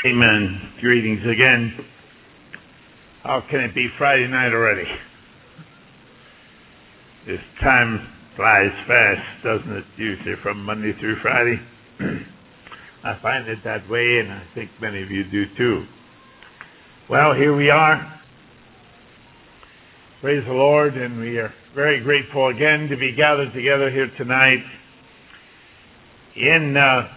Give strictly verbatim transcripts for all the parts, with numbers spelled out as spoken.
Amen. Greetings again. How can it be Friday night already? This time flies fast, doesn't it? Usually from Monday through Friday. I find it that way, and I think many of you do too. Well, here we are. Praise the Lord, and we are very grateful again to be gathered together here tonight in uh,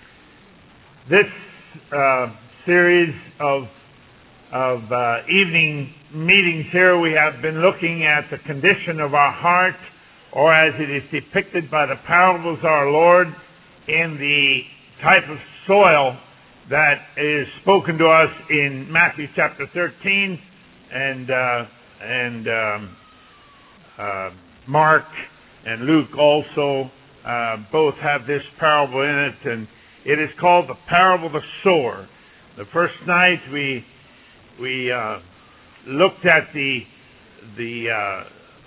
this uh, series of of uh, evening meetings here. We have been looking at the condition of our heart, or as it is depicted by the parables of our Lord, in the type of soil that is spoken to us in Matthew chapter thirteen and uh, and um, uh, Mark and Luke also uh, both have this parable in it, and it is called the parable of the sower. The first night we we uh, looked at the the uh,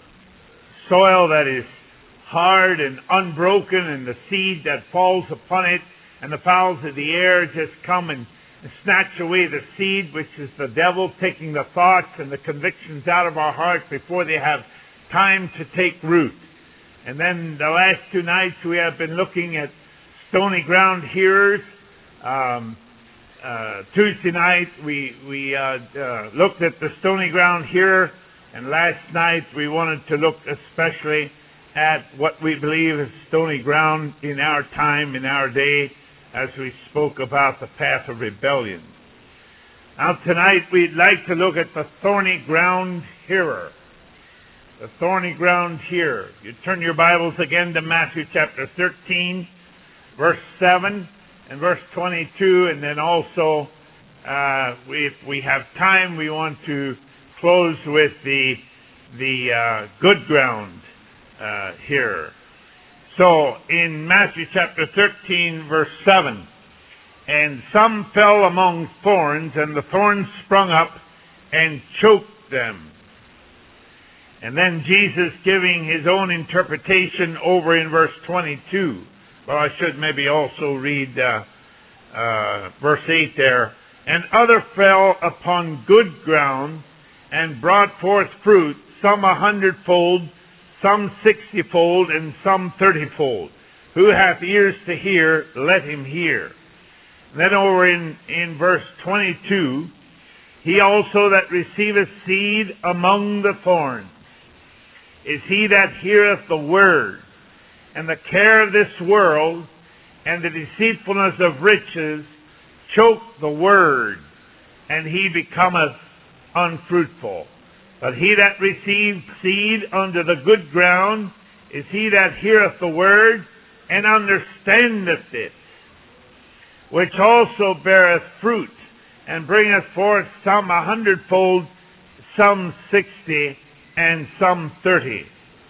soil that is hard and unbroken, and the seed that falls upon it, and the fowls of the air just come and snatch away the seed, which is the devil taking the thoughts and the convictions out of our hearts before they have time to take root. And then the last two nights we have been looking at stony ground hearers. Um, uh, Tuesday night we we uh, uh, looked at the stony ground hearer, and last night we wanted to look especially at what we believe is stony ground in our time, in our day, as we spoke about the path of rebellion. Now tonight we'd like to look at the thorny ground hearer. The thorny ground hearer. You turn your Bibles again to Matthew chapter thirteen, verse seven and verse twenty-two, and then also, uh, we, if we have time, we want to close with the the uh, good ground uh, hearer. So, in Matthew chapter thirteen, verse seven, and some fell among thorns, and the thorns sprung up and choked them. And then Jesus giving his own interpretation over in verse twenty-two. Well, I should maybe also read uh, uh, verse eight there. And other fell upon good ground, and brought forth fruit, some a hundredfold, some sixtyfold, and some thirtyfold. Who hath ears to hear, let him hear. And then over in, in verse twenty-two, he also that receiveth seed among the thorns is he that heareth the word, and the care of this world and the deceitfulness of riches choke the word, and he becometh unfruitful. But he that received seed under the good ground is he that heareth the word, and understandeth it, which also beareth fruit, and bringeth forth some a hundredfold, some sixty, and some thirty.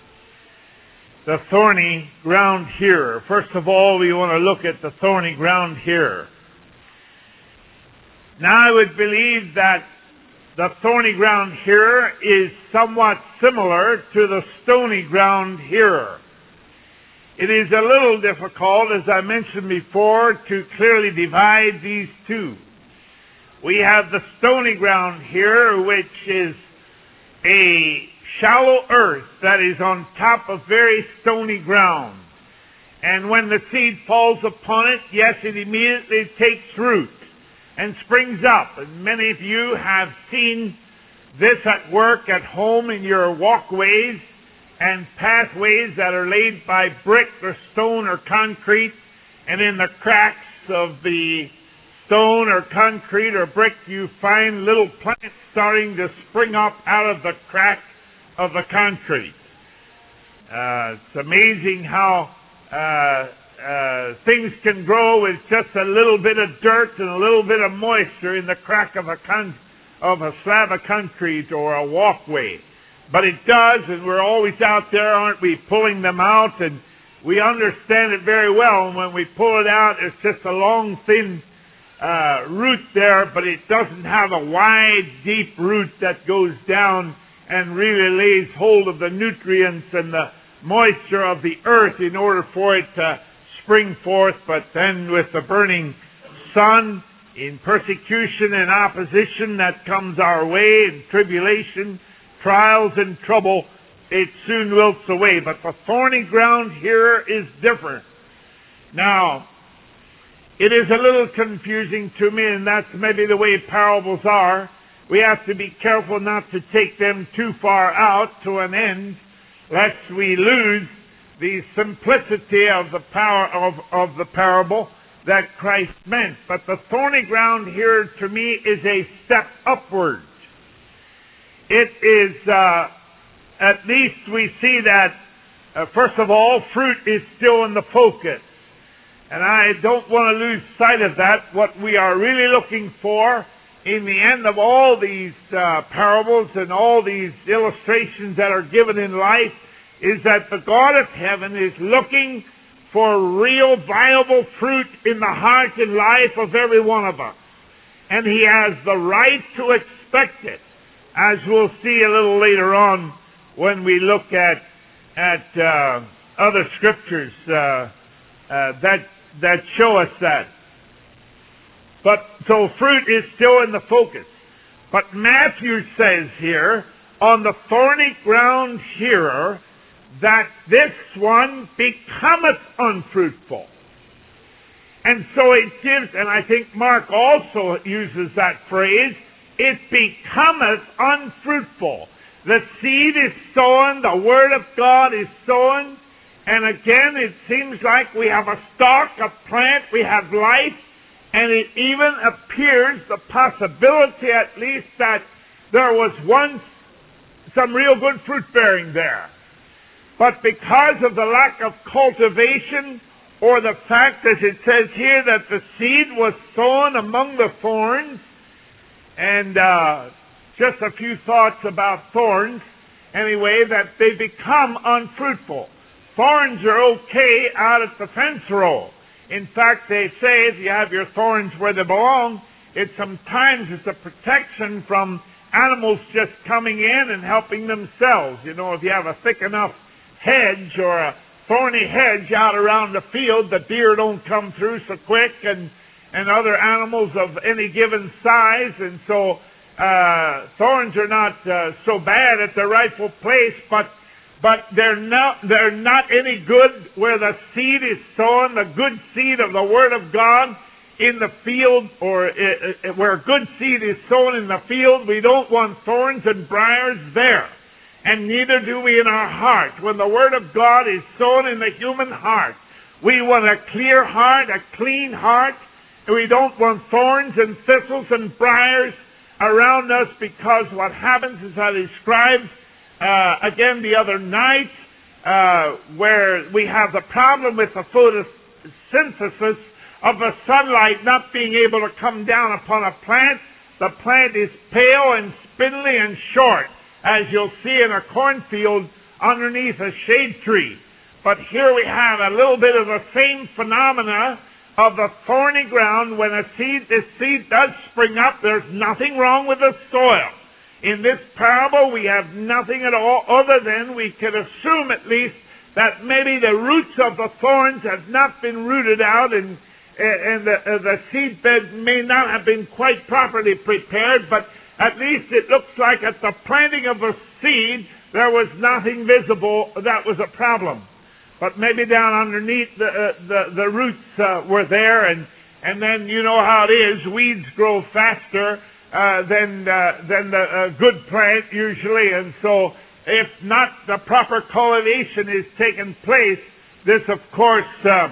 The thorny ground hearer. First of all, we want to look at the thorny ground hearer. Now, I would believe that the thorny ground hearer is somewhat similar to the stony ground hearer. It is a little difficult, as I mentioned before, to clearly divide these two. We have the stony ground hearer, which is a shallow earth that is on top of very stony ground. And when the seed falls upon it, yes, it immediately takes root and springs up. And many of you have seen this at work, at home, in your walkways and pathways that are laid by brick or stone or concrete, and in the cracks of the stone or concrete or brick you find little plants starting to spring up out of the crack of the concrete. Uh, it's amazing how uh, uh, things can grow with just a little bit of dirt and a little bit of moisture in the crack of a con- of a slab of concrete or a walkway. But it does, and we're always out there, aren't we, pulling them out, and we understand it very well. And when we pull it out, it's just a long, thin uh, root there, but it doesn't have a wide, deep root that goes down and really lays hold of the nutrients and the moisture of the earth in order for it to spring forth. But then with the burning sun in persecution and opposition that comes our way, in tribulation, trials and trouble, it soon wilts away. But the thorny ground here is different. Now, it is a little confusing to me, and that's maybe the way parables are. We have to be careful not to take them too far out to an end, lest we lose the simplicity of the power of, of the parable that Christ meant. But the thorny ground here, to me, is a step upward. It is, uh, at least we see that, uh, first of all, fruit is still in the focus. And I don't want to lose sight of that. What we are really looking for in the end of all these uh, parables and all these illustrations that are given in life is that the God of heaven is looking for real, viable fruit in the heart and life of every one of us. And He has the right to expect it, as we'll see a little later on when we look at at uh, other scriptures uh, uh, that that show us that. But so fruit is still in the focus. But Matthew says here, on the thorny ground hearer, that this one becometh unfruitful. And so it gives, and I think Mark also uses that phrase, it becometh unfruitful. The seed is sown, the Word of God is sown, and again it seems like we have a stalk, a plant, we have life, and it even appears the possibility at least that there was once some real good fruit bearing there. But because of the lack of cultivation, or the fact, as it says here, that the seed was sown among the thorns, and uh, just a few thoughts about thorns, anyway, that they become unfruitful. Thorns are okay out at the fence row. In fact, they say if you have your thorns where they belong, it sometimes is a protection from animals just coming in and helping themselves. You know, if you have a thick enough hedge or a thorny hedge out around the field, the deer don't come through so quick, and and other animals of any given size, and so uh, thorns are not uh, so bad at their rightful place, but but they're not they're not any good where the seed is sown, the good seed of the Word of God in the field, or uh, where good seed is sown in the field. We don't want thorns and briars there. And neither do we in our heart. When the Word of God is sown in the human heart, we want a clear heart, a clean heart. And we don't want thorns and thistles and briars around us, because what happens is I described uh, again the other night uh, where we have the problem with the photosynthesis of the sunlight not being able to come down upon a plant. The plant is pale and spindly and short, as you'll see in a cornfield underneath a shade tree. But here we have a little bit of the same phenomena of the thorny ground. When a seed, this seed does spring up, there's nothing wrong with the soil. In this parable, we have nothing at all other than we can assume at least that maybe the roots of the thorns have not been rooted out, and, and the, uh, the seed bed may not have been quite properly prepared, but at least it looks like at the planting of a seed, there was nothing visible that was a problem. But maybe down underneath the uh, the, the roots uh, were there, and and then you know how it is. Weeds grow faster uh, than uh, than the uh, good plant usually, and so if not the proper cultivation is taking place, this of course uh,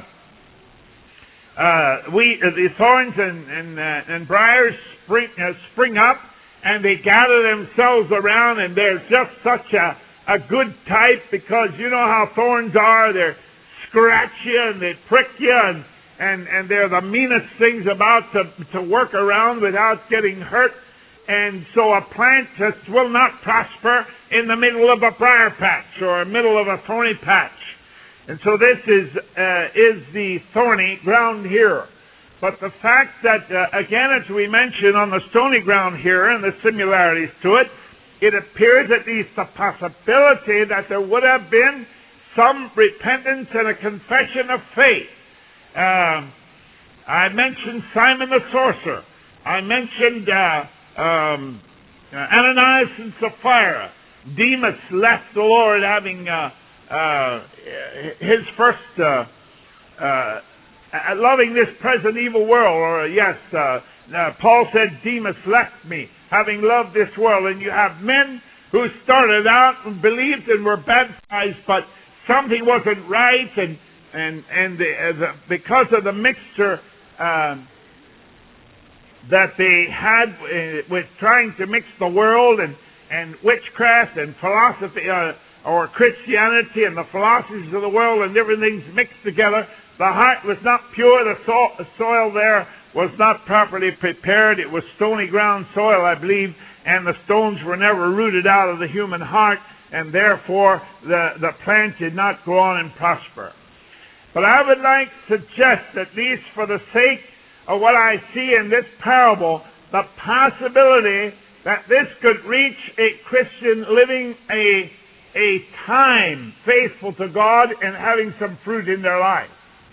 uh, we uh, the thorns and and, uh, and briars spring uh, spring up. And they gather themselves around, and they're just such a, a good type, because you know how thorns are. They scratch you and they prick you, and, and, and they're the meanest things about to, to work around without getting hurt. And so a plant just will not prosper in the middle of a briar patch or middle of a thorny patch. And so this is, uh, is the thorny ground here. But the fact that, uh, again, as we mentioned on the stony ground here and the similarities to it, it appears at least the possibility that there would have been some repentance and a confession of faith. Um, I mentioned Simon the sorcerer. I mentioned uh, um, uh, Ananias and Sapphira. Demas left the Lord having uh, uh, his first uh, uh, loving this present evil world. Or yes, uh, uh, Paul said, Demas left me having loved this world. And you have men who started out and believed and were baptized, but something wasn't right, and and and the, uh, the, because of the mixture um, that they had uh, with trying to mix the world and and witchcraft and philosophy uh, or Christianity and the philosophies of the world and different things mixed together, the heart was not pure. The soil, the soil there was not properly prepared. It was stony ground soil, I believe, and the stones were never rooted out of the human heart, and therefore the, the plant did not go on and prosper. But I would like to suggest, at least for the sake of what I see in this parable, the possibility that this could reach a Christian living a, a time faithful to God and having some fruit in their life.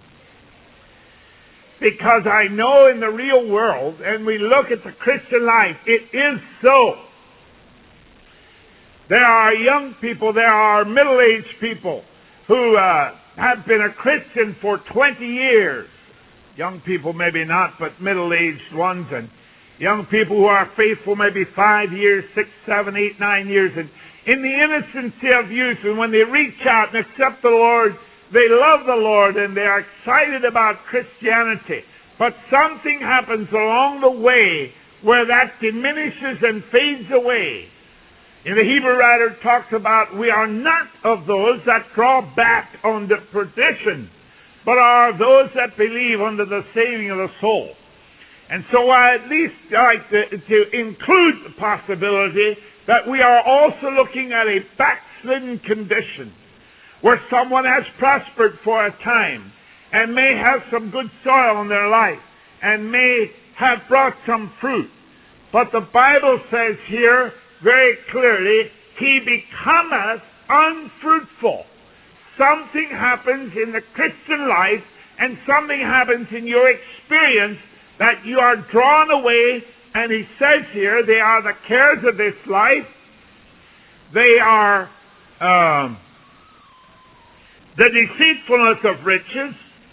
Because I know in the real world, and we look at the Christian life, it is so. There are young people, there are middle-aged people who uh, have been a Christian for twenty years. Young people maybe not, but middle-aged ones, and young people who are faithful maybe five years, six, seven, eight, nine years. And in the innocency of youth, and when they reach out and accept the Lord, they love the Lord and they are excited about Christianity. But something happens along the way where that diminishes and fades away. And the Hebrew writer talks about, we are not of those that draw back unto perdition, but are those that believe unto the saving of the soul. And so I at least like to, to include the possibility that we are also looking at a backslidden condition, where someone has prospered for a time and may have some good soil in their life and may have brought some fruit. But the Bible says here very clearly, he becometh unfruitful. Something happens in the Christian life and something happens in your experience that you are drawn away, and he says here, they are the cares of this life, they are um, the deceitfulness of riches,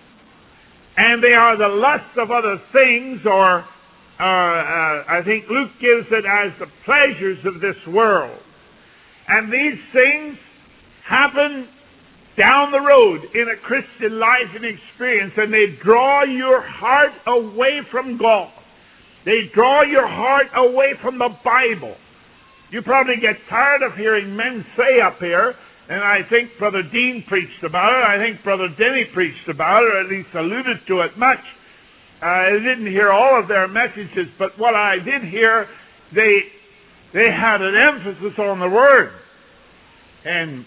and they are the lust of other things, or uh, uh, I think Luke gives it as the pleasures of this world. And these things happen down the road in a Christian life and experience, and they draw your heart away from God. They draw your heart away from the Bible. You probably get tired of hearing men say up here, and I think Brother Dean preached about it, I think Brother Denny preached about it, or at least alluded to it much. I didn't hear all of their messages, but what I did hear, they, they had an emphasis on the Word. And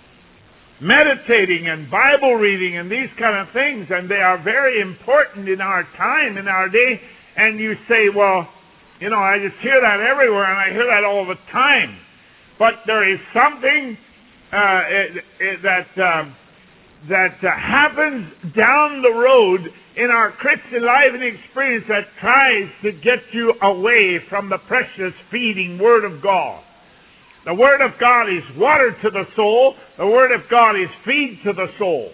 meditating and Bible reading and these kind of things, and they are very important in our time, in our day. And you say, well, you know, I just hear that everywhere, and I hear that all the time. But there is something uh, it, it, that um, that uh, happens down the road in our Christian life and experience that tries to get you away from the precious feeding Word of God. The Word of God is water to the soul. The Word of God is feed to the soul.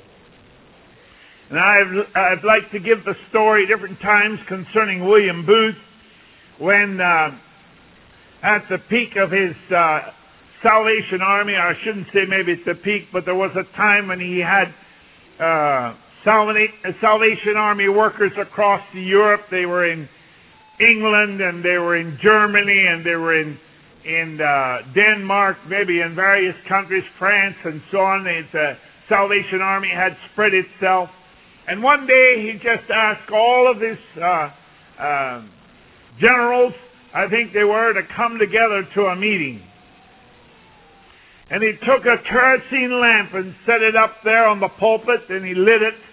And I've, I'd like to give the story different times concerning William Booth when uh, at the peak of his uh, Salvation Army, I shouldn't say maybe it's the peak, but there was a time when he had uh, Salvation Army workers across Europe. They were in England, and they were in Germany, and they were in in uh, Denmark, maybe in various countries, France and so on. The Salvation Army had spread itself. And one day he just asked all of his uh, uh, generals, I think they were, to come together to a meeting. And he took a kerosene lamp and set it up there on the pulpit, and he lit it.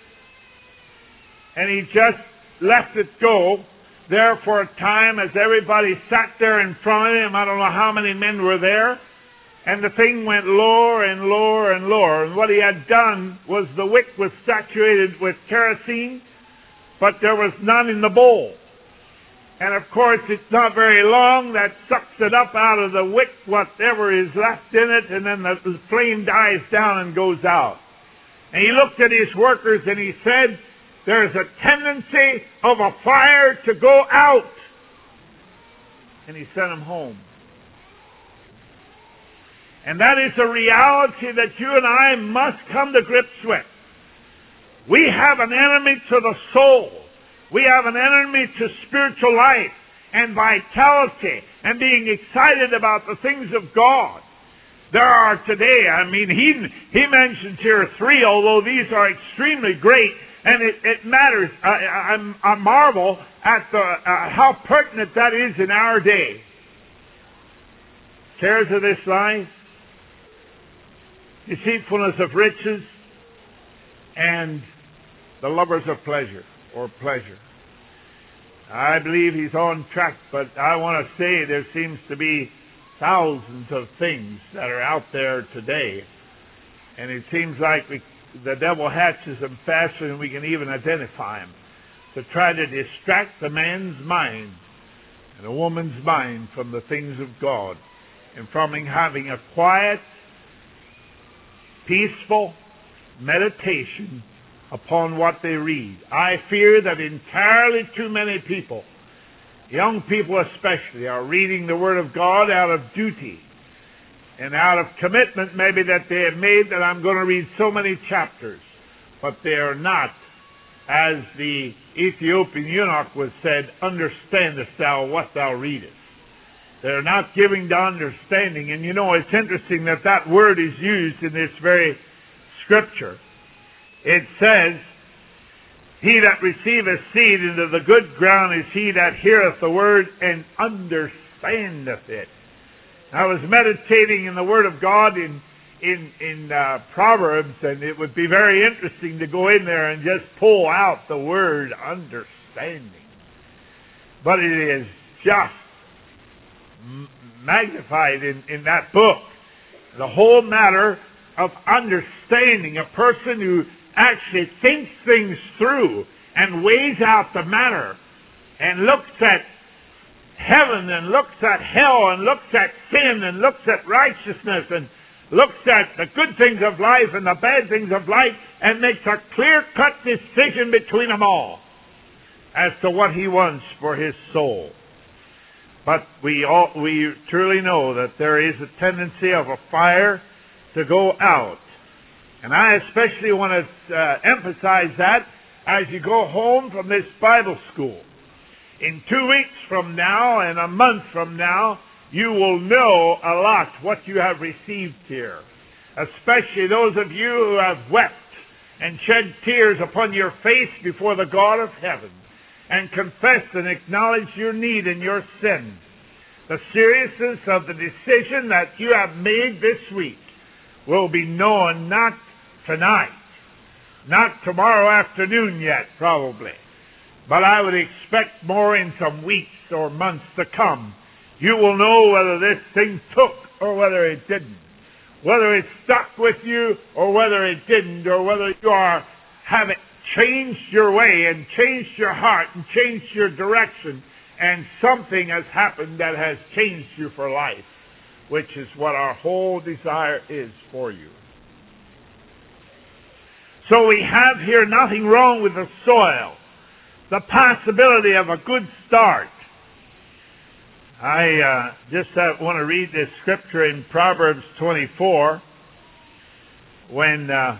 And he just let it go there for a time as everybody sat there in front of him. I don't know how many men were there. And the thing went lower and lower and lower. And what he had done was the wick was saturated with kerosene, but there was none in the bowl. And of course, it's not very long. That sucks it up out of the wick, whatever is left in it, and then the flame dies down and goes out. And he looked at his workers and he said, there's a tendency of a fire to go out. And he sent them home. And that is a reality that you and I must come to grips with. We have an enemy to the soul. We have an enemy to spiritual life and vitality and being excited about the things of God. There are today, I mean, he, he mentions here three, although these are extremely great, and it, it matters. I, I, I marvel at the, uh, how pertinent that is in our day. Cares of this life, deceitfulness of riches, and the lovers of pleasure, or pleasure. I believe he's on track, but I want to say there seems to be thousands of things that are out there today, and it seems like we, the devil hatches them faster than we can even identify them, to try to distract the man's mind and a woman's mind from the things of God, and from having a quiet, peaceful meditation upon what they read. I fear that entirely too many people, young people especially, are reading the Word of God out of duty and out of commitment maybe that they have made, that I'm going to read so many chapters. But they are not, as the Ethiopian eunuch was said, understandest thou what thou readest. They're not giving to understanding. And you know, it's interesting that that word is used in this very scripture. It says, he that receiveth seed into the good ground is he that heareth the word and understandeth it. I was meditating in the Word of God in in in uh, Proverbs, and it would be very interesting to go in there and just pull out the word understanding. But it is just magnified in, in that book. The whole matter of understanding, a person who actually thinks things through and weighs out the matter and looks at heaven and looks at hell and looks at sin and looks at righteousness and looks at the good things of life and the bad things of life and makes a clear-cut decision between them all as to what he wants for his soul. But we all, we truly know that there is a tendency of a fire to go out. And I especially want to uh, emphasize that as you go home from this Bible school. In two weeks from now and a month from now, you will know a lot what you have received here. Especially those of you who have wept and shed tears upon your face before the God of heaven and confessed and acknowledged your need and your sin. The seriousness of the decision that you have made this week will be known not tonight, not tomorrow afternoon yet, probably, but I would expect more in some weeks or months to come. You will know whether this thing took or whether it didn't, whether it stuck with you or whether it didn't, or whether you are have it changed your way and changed your heart and changed your direction, and something has happened that has changed you for life, which is what our whole desire is for you. So we have here nothing wrong with the soil, the possibility of a good start. I uh, just uh, want to read this scripture in Proverbs twenty-four, when uh,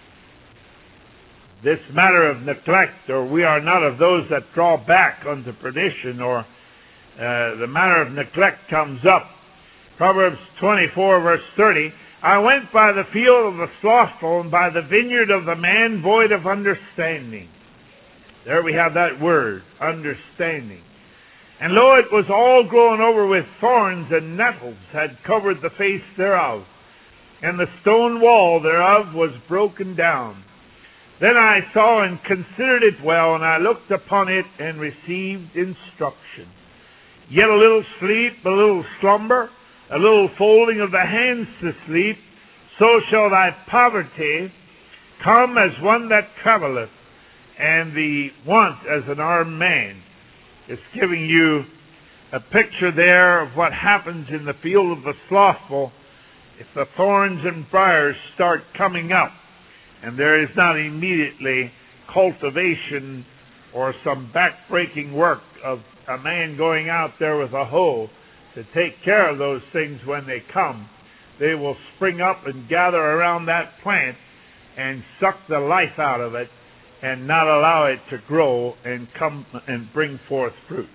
this matter of neglect, or we are not of those that draw back unto perdition, or uh, the matter of neglect comes up. Proverbs twenty-four, verse thirty, I went by the field of the slothful, and by the vineyard of the man void of understanding. There we have that word, understanding. And lo, it was all grown over with thorns, and nettles had covered the face thereof, and the stone wall thereof was broken down. Then I saw and considered it well, and I looked upon it and received instruction. Yet a little sleep, a little slumber, a little folding of the hands to sleep, so shall thy poverty come as one that travelleth, and the want as an armed man. It's giving you a picture there of what happens in the field of the slothful if the thorns and briars start coming up and there is not immediately cultivation or some back-breaking work of a man going out there with a hoe to take care of those things when they come. They will spring up and gather around that plant and suck the life out of it and not allow it to grow and come and bring forth fruit.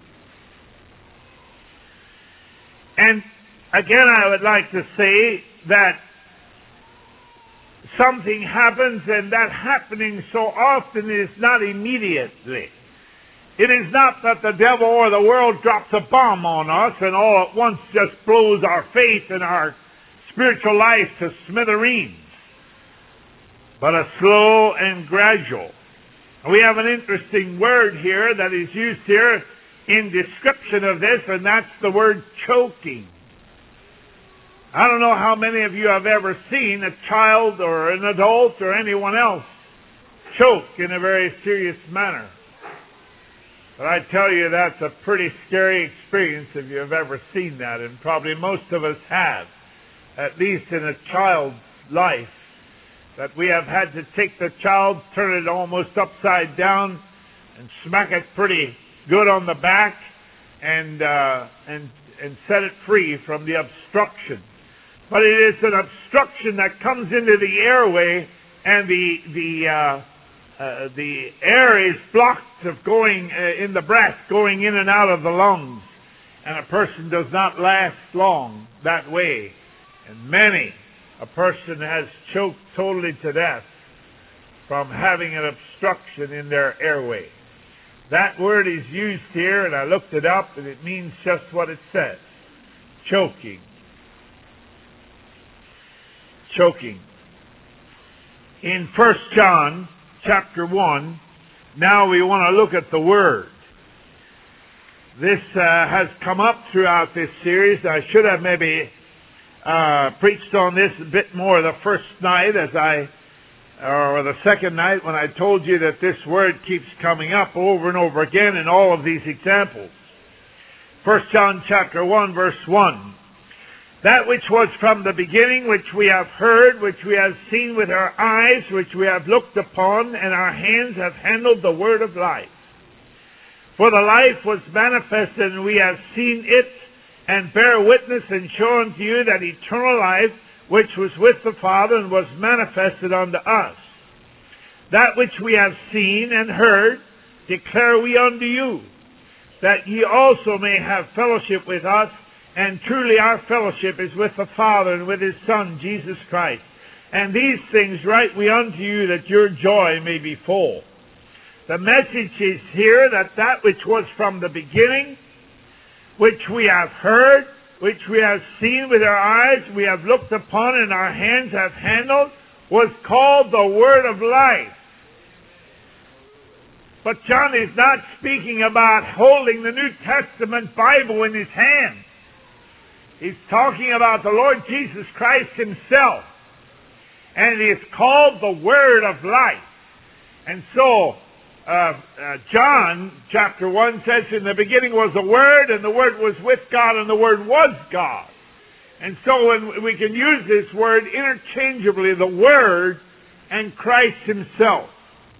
And again, I would like to say that something happens, and that happening so often is not immediately. It is not that the devil or the world drops a bomb on us and all at once just blows our faith and our spiritual life to smithereens, but a slow and gradual. We have an interesting word here that is used here in description of this, and that's the word choking. I don't know how many of you have ever seen a child or an adult or anyone else choke in a very serious manner. But I tell you, that's a pretty scary experience if you have ever seen that, and probably most of us have, at least in a child's life, that we have had to take the child, turn it almost upside down, and smack it pretty good on the back, and uh, and and set it free from the obstruction. But it is an obstruction that comes into the airway, and the the uh, uh, the air is blocked of going uh, in the breath, going in and out of the lungs, and a person does not last long that way. And many a person has choked totally to death from having an obstruction in their airway. That word is used here, and I looked it up, and it means just what it says: choking. Choking. In First John chapter one, now we want to look at the Word. This uh, has come up throughout this series. I should have maybe uh, preached on this a bit more the first night, as I, or the second night, when I told you that this word keeps coming up over and over again in all of these examples. First John chapter one, verse one. That which was from the beginning, which we have heard, which we have seen with our eyes, which we have looked upon, and our hands have handled the word of life. For the life was manifested, and we have seen it, and bear witness and show unto you that eternal life, which was with the Father, and was manifested unto us. That which we have seen and heard, declare we unto you, that ye also may have fellowship with us. And truly our fellowship is with the Father and with His Son, Jesus Christ. And these things write we unto you, that your joy may be full. The message is here that that which was from the beginning, which we have heard, which we have seen with our eyes, we have looked upon, and our hands have handled, was called the Word of Life. But John is not speaking about holding the New Testament Bible in his hand. He's talking about the Lord Jesus Christ Himself. And it is called the Word of Life. And so, uh, uh, John chapter one says, in the beginning was the Word, and the Word was with God, and the Word was God. And so when we can use this word interchangeably, the Word and Christ Himself.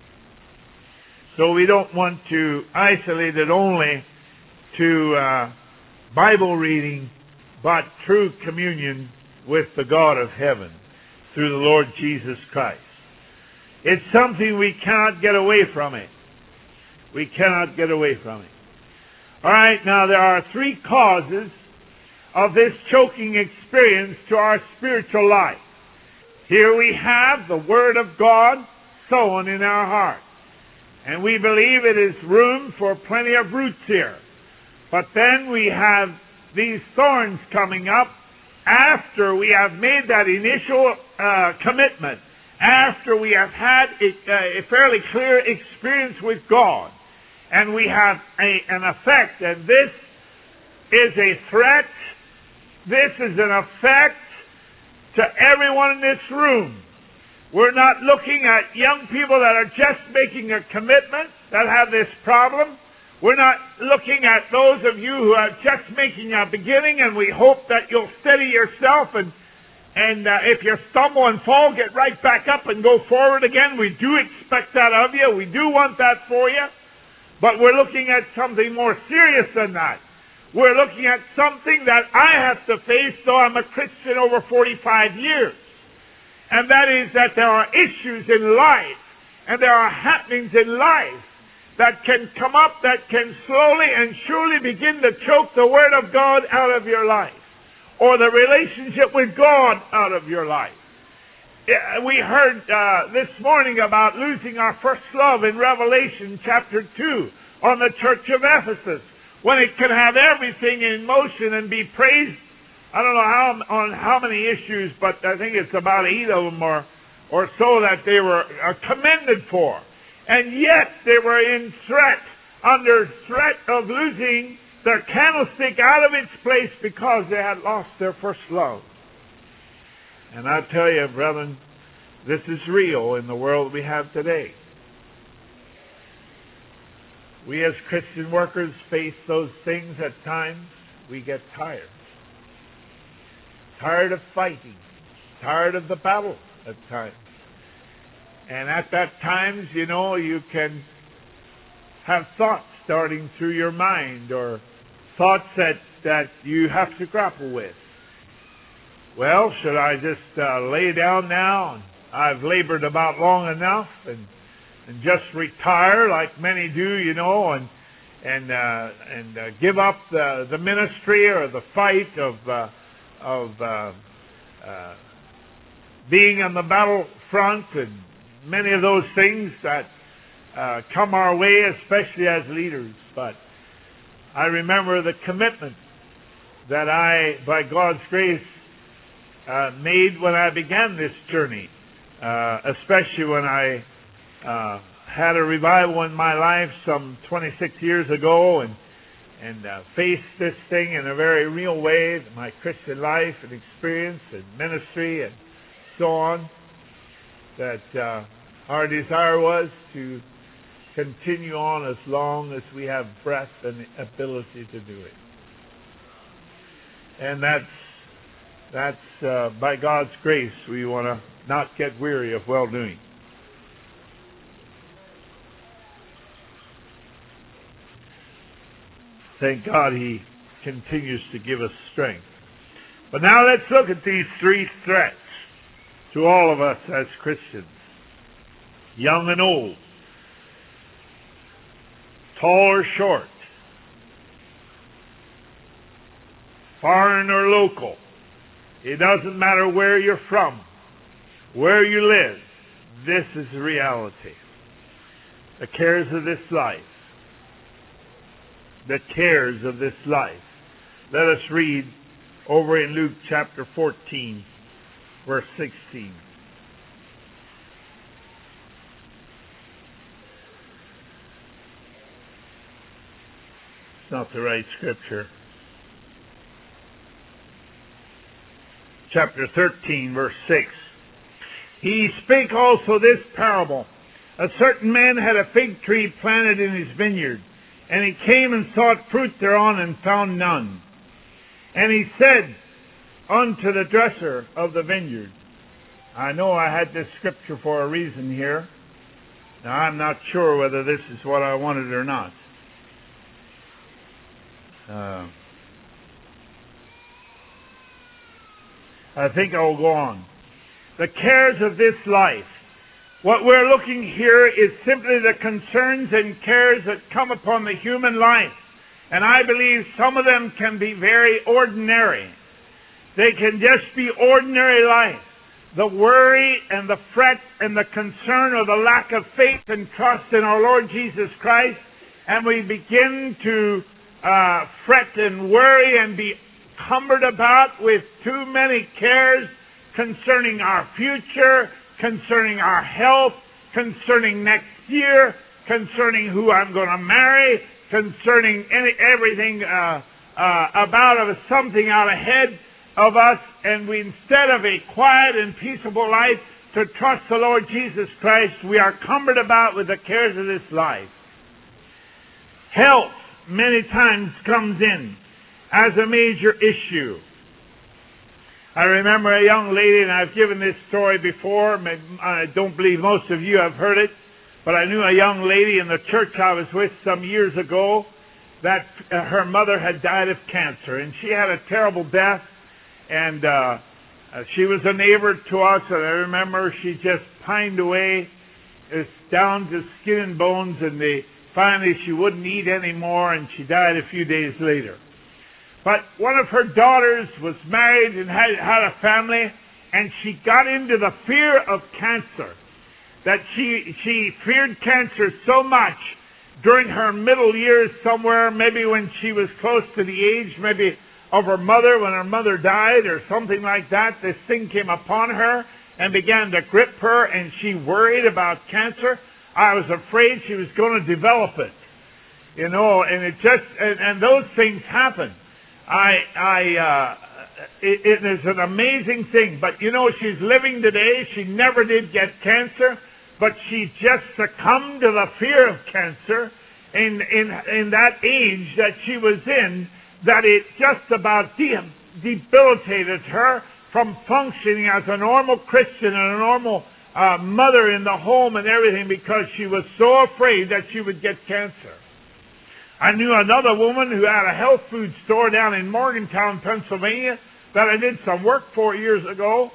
So we don't want to isolate it only to uh, Bible reading, but true communion with the God of heaven through the Lord Jesus Christ. It's something we cannot get away from it. We cannot get away from it. All right, now there are three causes of this choking experience to our spiritual life. Here we have the Word of God sown in our heart. And we believe it is room for plenty of roots here. But then we have these thorns coming up after we have made that initial uh, commitment, after we have had a, a fairly clear experience with God, and we have a, an effect, and this is a threat, this is an effect to everyone in this room. We're not looking at young people that are just making a commitment that have this problem. We're not looking at those of you who are just making a beginning, and we hope that you'll steady yourself and and uh, if you stumble and fall, get right back up and go forward again. We do expect that of you. We do want that for you. But we're looking at something more serious than that. We're looking at something that I have to face, though I'm a Christian over forty-five years. And that is that there are issues in life, and there are happenings in life that can come up, that can slowly and surely begin to choke the Word of God out of your life, or the relationship with God out of your life. We heard uh, this morning about losing our first love in Revelation chapter two on the church of Ephesus, when it can have everything in motion and be praised. I don't know how on how many issues, but I think it's about eight of them or, or so that they were uh, commended for. And yet they were in threat, under threat of losing their candlestick out of its place because they had lost their first love. And I tell you, brethren, this is real in the world we have today. We as Christian workers face those things at times. We get tired. Tired of fighting. Tired of the battle at times. And at that times, you know, you can have thoughts starting through your mind, or thoughts that, that you have to grapple with. Well, should I just uh, lay down now? And I've labored about long enough, and and just retire like many do, you know, and and uh, and uh, give up the the ministry or the fight of uh, of uh, uh, being on the battlefront, and many of those things that uh, come our way, especially as leaders. But I remember the commitment that I, by God's grace, uh, made when I began this journey, uh, especially when I uh, had a revival in my life some twenty-six years ago, and and uh, faced this thing in a very real way, my Christian life and experience and ministry and so on, that uh, our desire was to continue on as long as we have breath and the ability to do it. And that's, that's uh, by God's grace, we want to not get weary of well-doing. Thank God He continues to give us strength. But now let's look at these three threats to all of us as Christians, young and old, tall or short, foreign or local. It doesn't matter where you're from, where you live. This is the reality. The cares of this life. The cares of this life. Let us read over in Luke chapter fourteen, verse sixteen. It's not the right scripture. Chapter thirteen, verse six. He spake also this parable. A certain man had a fig tree planted in his vineyard, and he came and sought fruit thereon, and found none. And he said unto the dresser of the vineyard, I know I had this scripture for a reason here. Now I'm not sure whether this is what I wanted or not. Uh, I think I'll go on. The cares of this life. What we're looking here is simply the concerns and cares that come upon the human life. And I believe some of them can be very ordinary. They can just be ordinary life. The worry and the fret and the concern or the lack of faith and trust in our Lord Jesus Christ. And we begin to uh, fret and worry and be cumbered about with too many cares concerning our future, concerning our health, concerning next year, concerning who I'm going to marry, concerning any, everything uh, uh, about of something out ahead of us, and we, instead of a quiet and peaceable life to trust the Lord Jesus Christ, we are cumbered about with the cares of this life. Health many times comes in as a major issue. I remember a young lady, and I've given this story before. I don't believe most of you have heard it, but I knew a young lady in the church I was with some years ago that uh, her mother had died of cancer, and she had a terrible death, and uh, uh, she was a neighbor to us, and I remember she just pined away, it's down to skin and bones, and they, finally she wouldn't eat anymore, and she died a few days later. But one of her daughters was married and had, had a family, and she got into the fear of cancer, that she, she feared cancer so much during her middle years somewhere, maybe when she was close to the age maybe of her mother, when her mother died or something like that. This thing came upon her and began to grip her, and she worried about cancer. I was afraid she was going to develop it, you know, and it just, and, and those things happen. I, I, uh, it, it is an amazing thing, but you know, she's living today. She never did get cancer, but she just succumbed to the fear of cancer in, in, in that age that she was in, that it just about de- debilitated her from functioning as a normal Christian and a normal uh, mother in the home and everything, because she was so afraid that she would get cancer. I knew another woman who had a health food store down in Morgantown, Pennsylvania, that I did some work for years ago.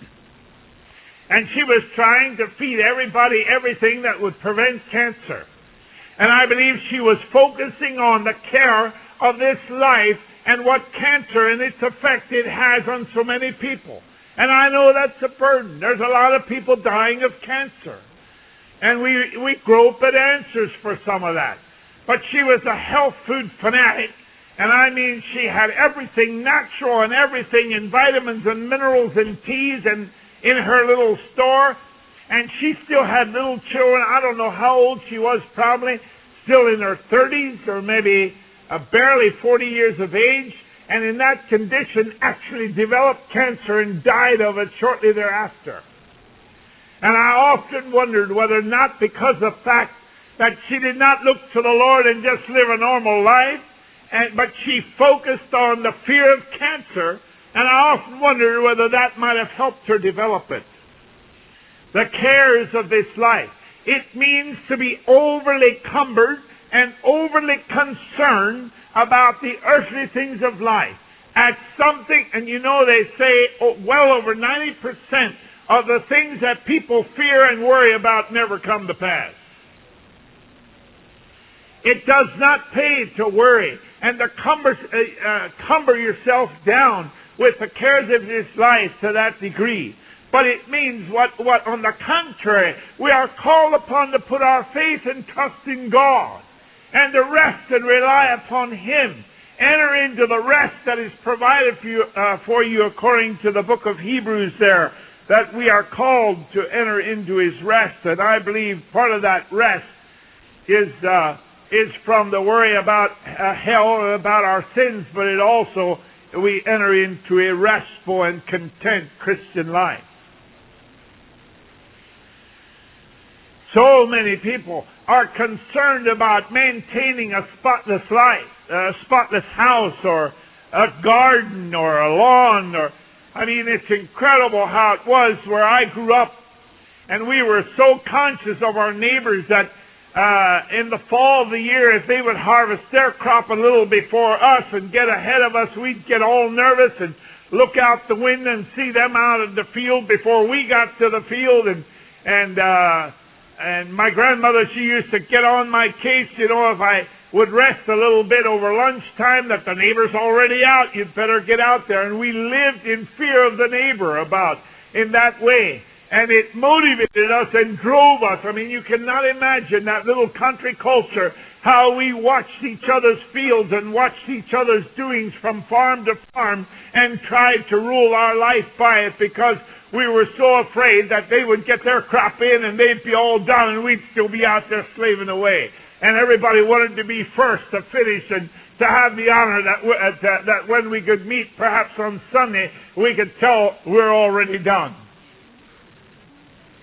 And she was trying to feed everybody everything that would prevent cancer. And I believe she was focusing on the care of this life and what cancer and its effect it has on so many people. And I know that's a burden. There's a lot of people dying of cancer. And we, we grope at answers for some of that. But she was a health food fanatic, and I mean she had everything natural and everything in vitamins and minerals and teas and in her little store, and she still had little children. I don't know how old she was, probably still in her thirties or maybe uh, barely forty years of age, and in that condition actually developed cancer and died of it shortly thereafter. And I often wondered whether not because of the fact that she did not look to the Lord and just live a normal life, and, but she focused on the fear of cancer, and I often wondered whether that might have helped her develop it. The cares of this life. It means to be overly cumbered and overly concerned about the earthly things of life. At something, and you know they say oh, well over ninety percent of the things that people fear and worry about never come to pass. It does not pay to worry and to cumber, uh, uh, cumber yourself down with the cares of this life to that degree. But it means what, what, on the contrary, we are called upon to put our faith and trust in God and to rest and rely upon Him. Enter into the rest that is provided for you, uh, for you according to the book of Hebrews there, that we are called to enter into His rest. And I believe part of that rest is... Uh, is from the worry about uh, hell and about our sins, but it also, we enter into a restful and content Christian life. So many people are concerned about maintaining a spotless life, a spotless house, or a garden, or a lawn, or, I mean, it's incredible how it was where I grew up, and we were so conscious of our neighbors that Uh, in the fall of the year, if they would harvest their crop a little before us and get ahead of us, we'd get all nervous and look out the window and see them out in the field before we got to the field. And and uh, and my grandmother, she used to get on my case, you know, if I would rest a little bit over lunchtime, that the neighbor's already out, you'd better get out there. And we lived in fear of the neighbor about in that way. And it motivated us and drove us. I mean, you cannot imagine that little country culture, how we watched each other's fields and watched each other's doings from farm to farm and tried to rule our life by it, because we were so afraid that they would get their crop in and they'd be all done and we'd still be out there slaving away. And everybody wanted to be first to finish and to have the honor that, w- uh, that, that when we could meet perhaps on Sunday, we could tell we're already done.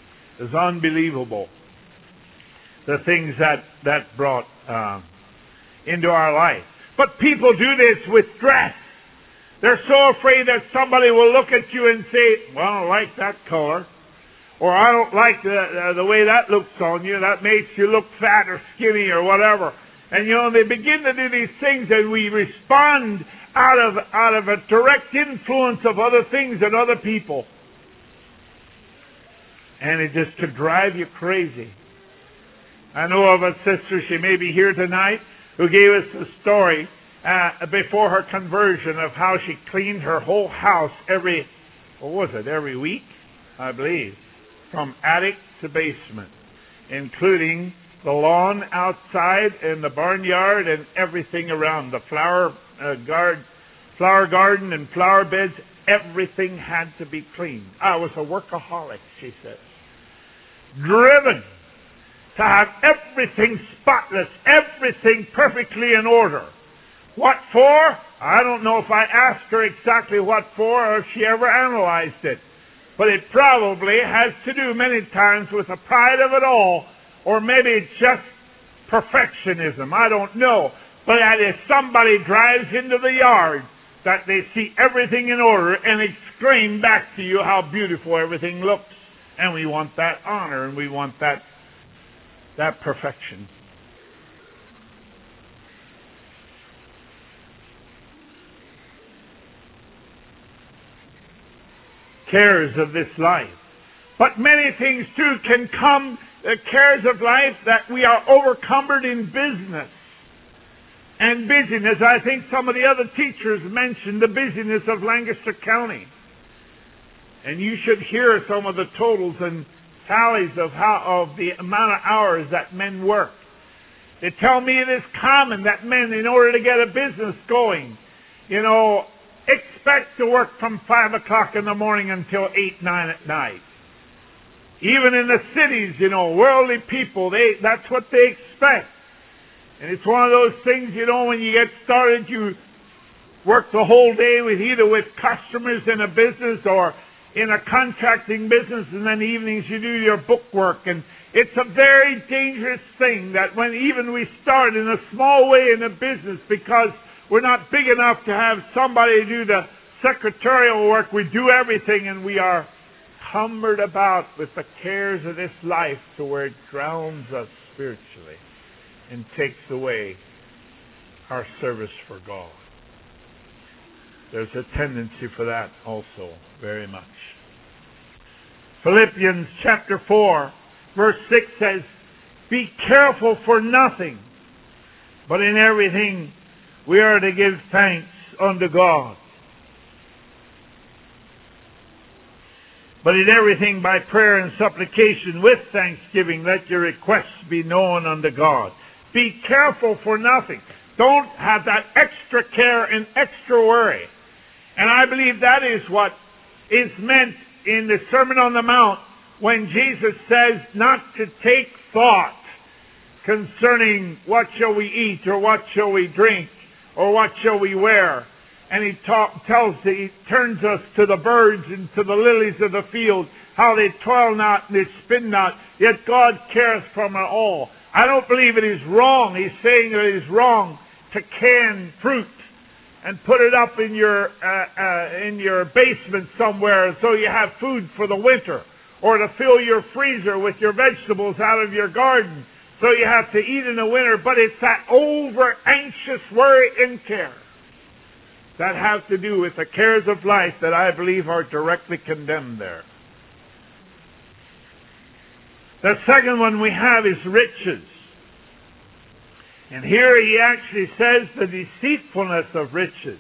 It's unbelievable, the things that, that brought uh, into our life. But people do this with dress. They're so afraid that somebody will look at you and say, well, I don't like that color. Or I don't like the, uh, the way that looks on you. That makes you look fat or skinny or whatever. And, you know, they begin to do these things, and we respond out of, out of a direct influence of other things and other people. And it just could drive you crazy. I know of a sister, she may be here tonight, who gave us a story uh, before her conversion of how she cleaned her whole house every, what was it, every week, I believe, from attic to basement, including the lawn outside and the barnyard and everything around, the flower uh, guard, flower garden and flower beds. Everything had to be cleaned. I was a workaholic, she says. Driven to have everything spotless, everything perfectly in order. What for? I don't know if I asked her exactly what for or if she ever analyzed it. But it probably has to do many times with the pride of it all, or maybe it's just perfectionism. I don't know. But that if somebody drives into the yard, that they see everything in order and exclaim back to you how beautiful everything looks. And we want that honor, and we want that, that perfection. Cares of this life. But many things too can come, the cares of life, that we are overcumbered in business and busyness. I think some of the other teachers mentioned the busyness of Lancaster County. And you should hear some of the totals and tallies of how of the amount of hours that men work. They tell me it is common that men, in order to get a business going, you know, expect to work from five o'clock in the morning until eight, nine at night. Even in the cities, you know, worldly people, they that's what they expect. And it's one of those things, you know, when you get started, you work the whole day with either with customers in a business or in a contracting business, and then evenings you do your book work. And it's a very dangerous thing that when even we start in a small way in a business, because we're not big enough to have somebody do the secretarial work, we do everything, and we are cumbered about with the cares of this life to where it drowns us spiritually and takes away our service for God. There's a tendency for that also, very much. Philippians chapter four, verse six says, "Be careful for nothing, but in everything we are to give thanks unto God. But in everything by prayer and supplication with thanksgiving, let your requests be known unto God." Be careful for nothing. Don't have that extra care and extra worry. And I believe that is what is meant in the Sermon on the Mount when Jesus says not to take thought concerning what shall we eat or what shall we drink or what shall we wear. And he talk, tells, he turns us to the birds and to the lilies of the field, how they toil not and they spin not, yet God careth for them all. I don't believe it is wrong. He's saying that it is wrong to can fruit and put it up in your uh, uh, in your basement somewhere so you have food for the winter, or to fill your freezer with your vegetables out of your garden so you have to eat in the winter. But it's that over anxious worry and care that have to do with the cares of life that I believe are directly condemned there. The second one we have is riches. And here he actually says the deceitfulness of riches.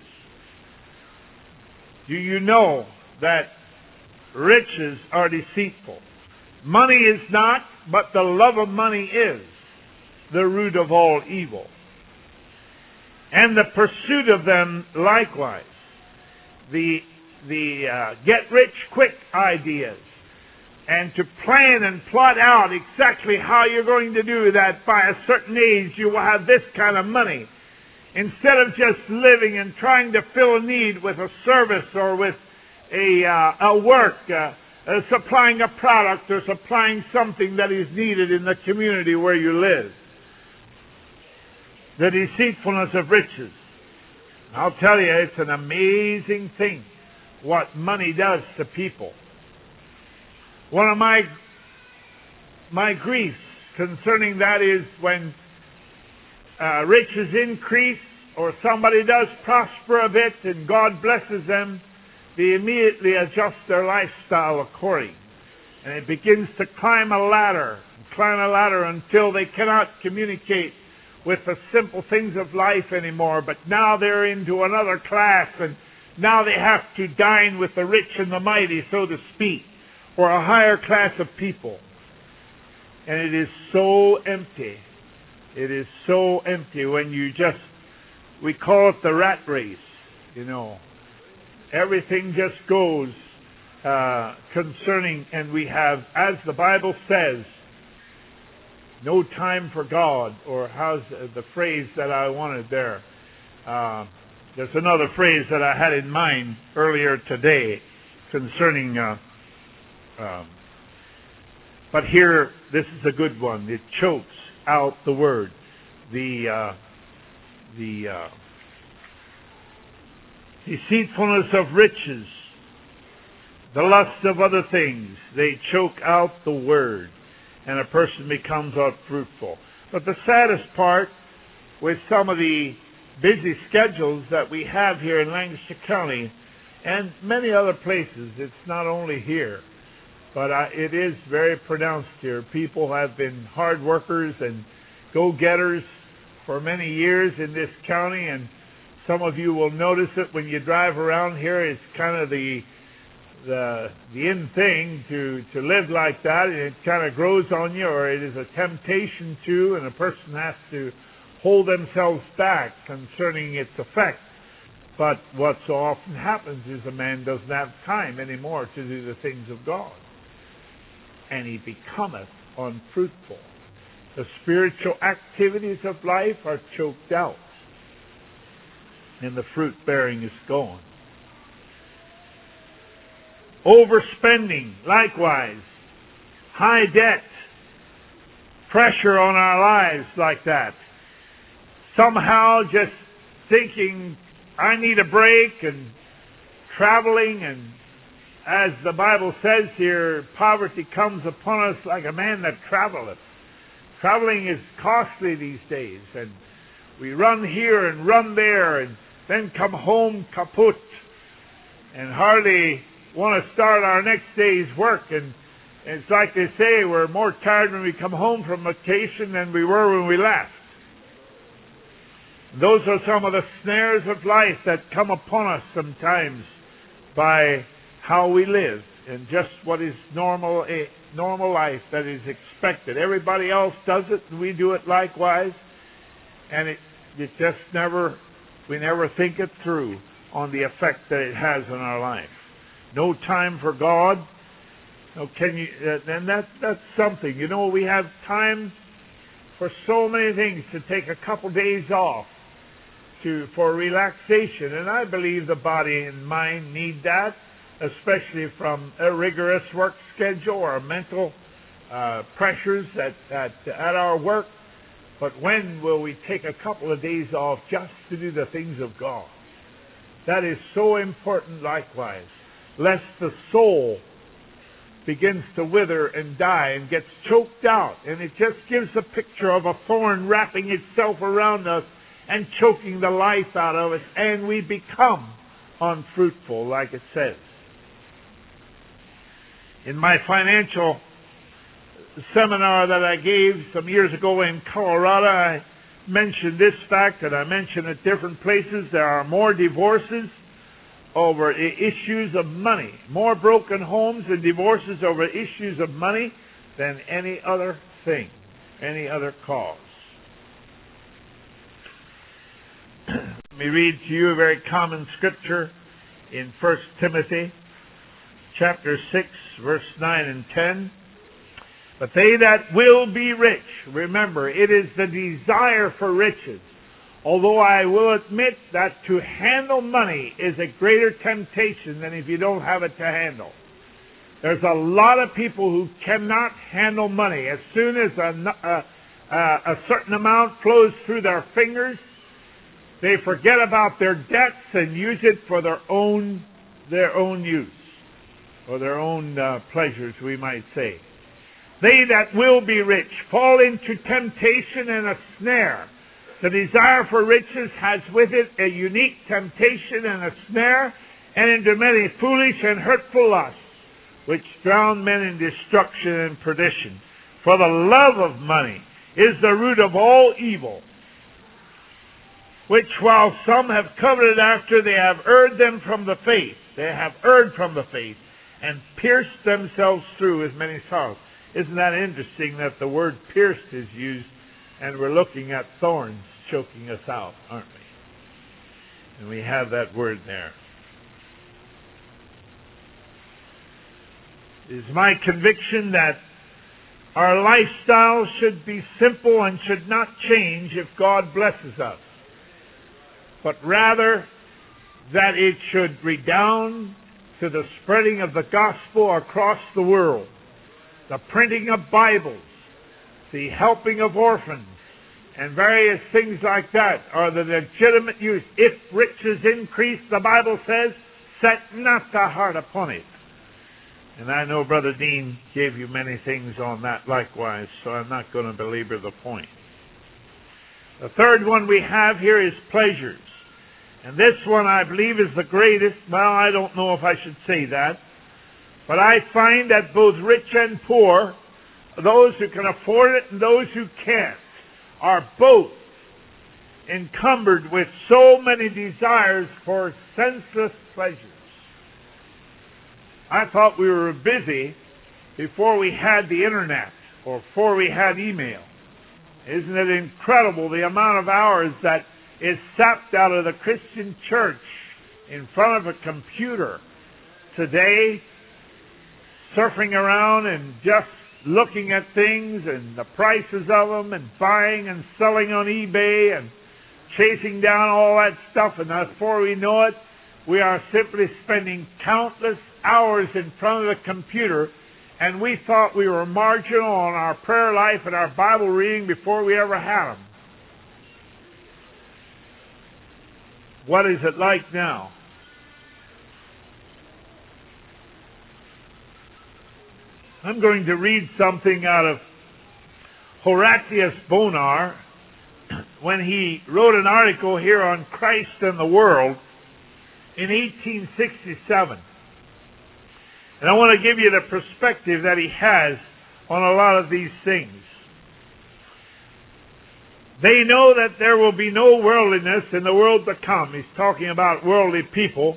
Do you know that riches are deceitful? Money is not, but the love of money is the root of all evil. And the pursuit of them likewise. The, the uh, get-rich-quick ideas. And to plan and plot out exactly how you're going to do that by a certain age, you will have this kind of money. Instead of just living and trying to fill a need with a service or with a, uh, a work, uh, uh, supplying a product or supplying something that is needed in the community where you live. The deceitfulness of riches. I'll tell you, it's an amazing thing what money does to people. One of my my griefs concerning that is when uh, riches increase or somebody does prosper a bit and God blesses them, they immediately adjust their lifestyle according. And it begins to climb a ladder, climb a ladder until they cannot communicate with the simple things of life anymore, but now they're into another class, and now they have to dine with the rich and the mighty, so to speak, or a higher class of people. And it is so empty. It is so empty when you just, we call it the rat race, you know. Everything just goes uh, concerning, and we have, as the Bible says, no time for God, or how's the phrase that I wanted there? Uh, there's another phrase that I had in mind earlier today concerning, uh, um, but here, this is a good one. It chokes out the word. The, uh, the uh, deceitfulness of riches, the lust of other things, they choke out the word, and a person becomes unfruitful. But the saddest part, with some of the busy schedules that we have here in Lancaster County and many other places, it's not only here, but uh, it is very pronounced here. People have been hard workers and go-getters for many years in this county, and some of you will notice it when you drive around here. It's kind of the the the in thing to to live like that, and it kind of grows on you, or it is a temptation to, and a person has to hold themselves back concerning its effect. But what so often happens is a man doesn't have time anymore to do the things of God, and he becometh unfruitful. The spiritual activities of life are choked out, and the fruit bearing is gone. Overspending, likewise. High debt. Pressure on our lives like that. Somehow just thinking, I need a break, and traveling, and as the Bible says here, poverty comes upon us like a man that traveleth. Traveling is costly these days, and we run here and run there, and then come home kaput, and hardly want to start our next day's work. And it's like they say, we're more tired when we come home from vacation than we were when we left. Those are some of the snares of life that come upon us sometimes by how we live and just what is normal, a normal life that is expected. Everybody else does it, and we do it likewise, and it, it just never, we never think it through on the effect that it has on our life. No time for God. No, can you? Uh, and that that's something. You know, we have time for so many things to take a couple days off to for relaxation, and I believe the body and mind need that, especially from a rigorous work schedule or mental uh, pressures at, at at our work. But when will we take a couple of days off just to do the things of God? That is so important likewise, lest the soul begins to wither and die and gets choked out. And it just gives a picture of a thorn wrapping itself around us and choking the life out of us, and we become unfruitful, like it says. In my financial seminar that I gave some years ago in Colorado, I mentioned this fact, and I mentioned at different places, there are more divorces over issues of money, more broken homes and divorces over issues of money than any other thing, any other cause. Let me read to you a very common scripture in First Timothy chapter six, verse nine and ten. But they that will be rich, remember, it is the desire for riches. Although I will admit that to handle money is a greater temptation than if you don't have it to handle. There's a lot of people who cannot handle money. As soon as a, a, uh, a certain amount flows through their fingers, they forget about their debts and use it for their own their own use, or their own uh, pleasures, we might say. They that will be rich fall into temptation and a snare. The desire for riches has with it a unique temptation and a snare, and into many foolish and hurtful lusts, which drown men in destruction and perdition. For the love of money is the root of all evil, which while some have coveted after, they have erred them from the faith. They have erred from the faith, and pierced themselves through with many sorrows. Isn't that interesting that the word pierced is used, and we're looking at thorns choking us out, aren't we? And we have that word there. It is my conviction that our lifestyle should be simple and should not change if God blesses us, but rather that it should redound to the spreading of the gospel across the world, the printing of Bibles, the helping of orphans, and various things like that are the legitimate use. If riches increase, the Bible says, set not the heart upon it. And I know Brother Dean gave you many things on that likewise, so I'm not going to belabor the point. The third one we have here is pleasures. And this one, I believe, is the greatest. Well, I don't know if I should say that. But I find that both rich and poor, those who can afford it and those who can't, are both encumbered with so many desires for senseless pleasures. I thought we were busy before we had the internet or before we had email. Isn't it incredible the amount of hours that is sapped out of the Christian church in front of a computer today, surfing around and just looking at things and the prices of them and buying and selling on eBay and chasing down all that stuff, and before we know it, we are simply spending countless hours in front of the computer, and we thought we were marginal on our prayer life and our Bible reading before we ever had them. What is it like now? I'm going to read something out of Horatius Bonar when he wrote an article here on Christ and the world in eighteen sixty-seven. And I want to give you the perspective that he has on a lot of these things. They know that there will be no worldliness in the world to come. He's talking about worldly people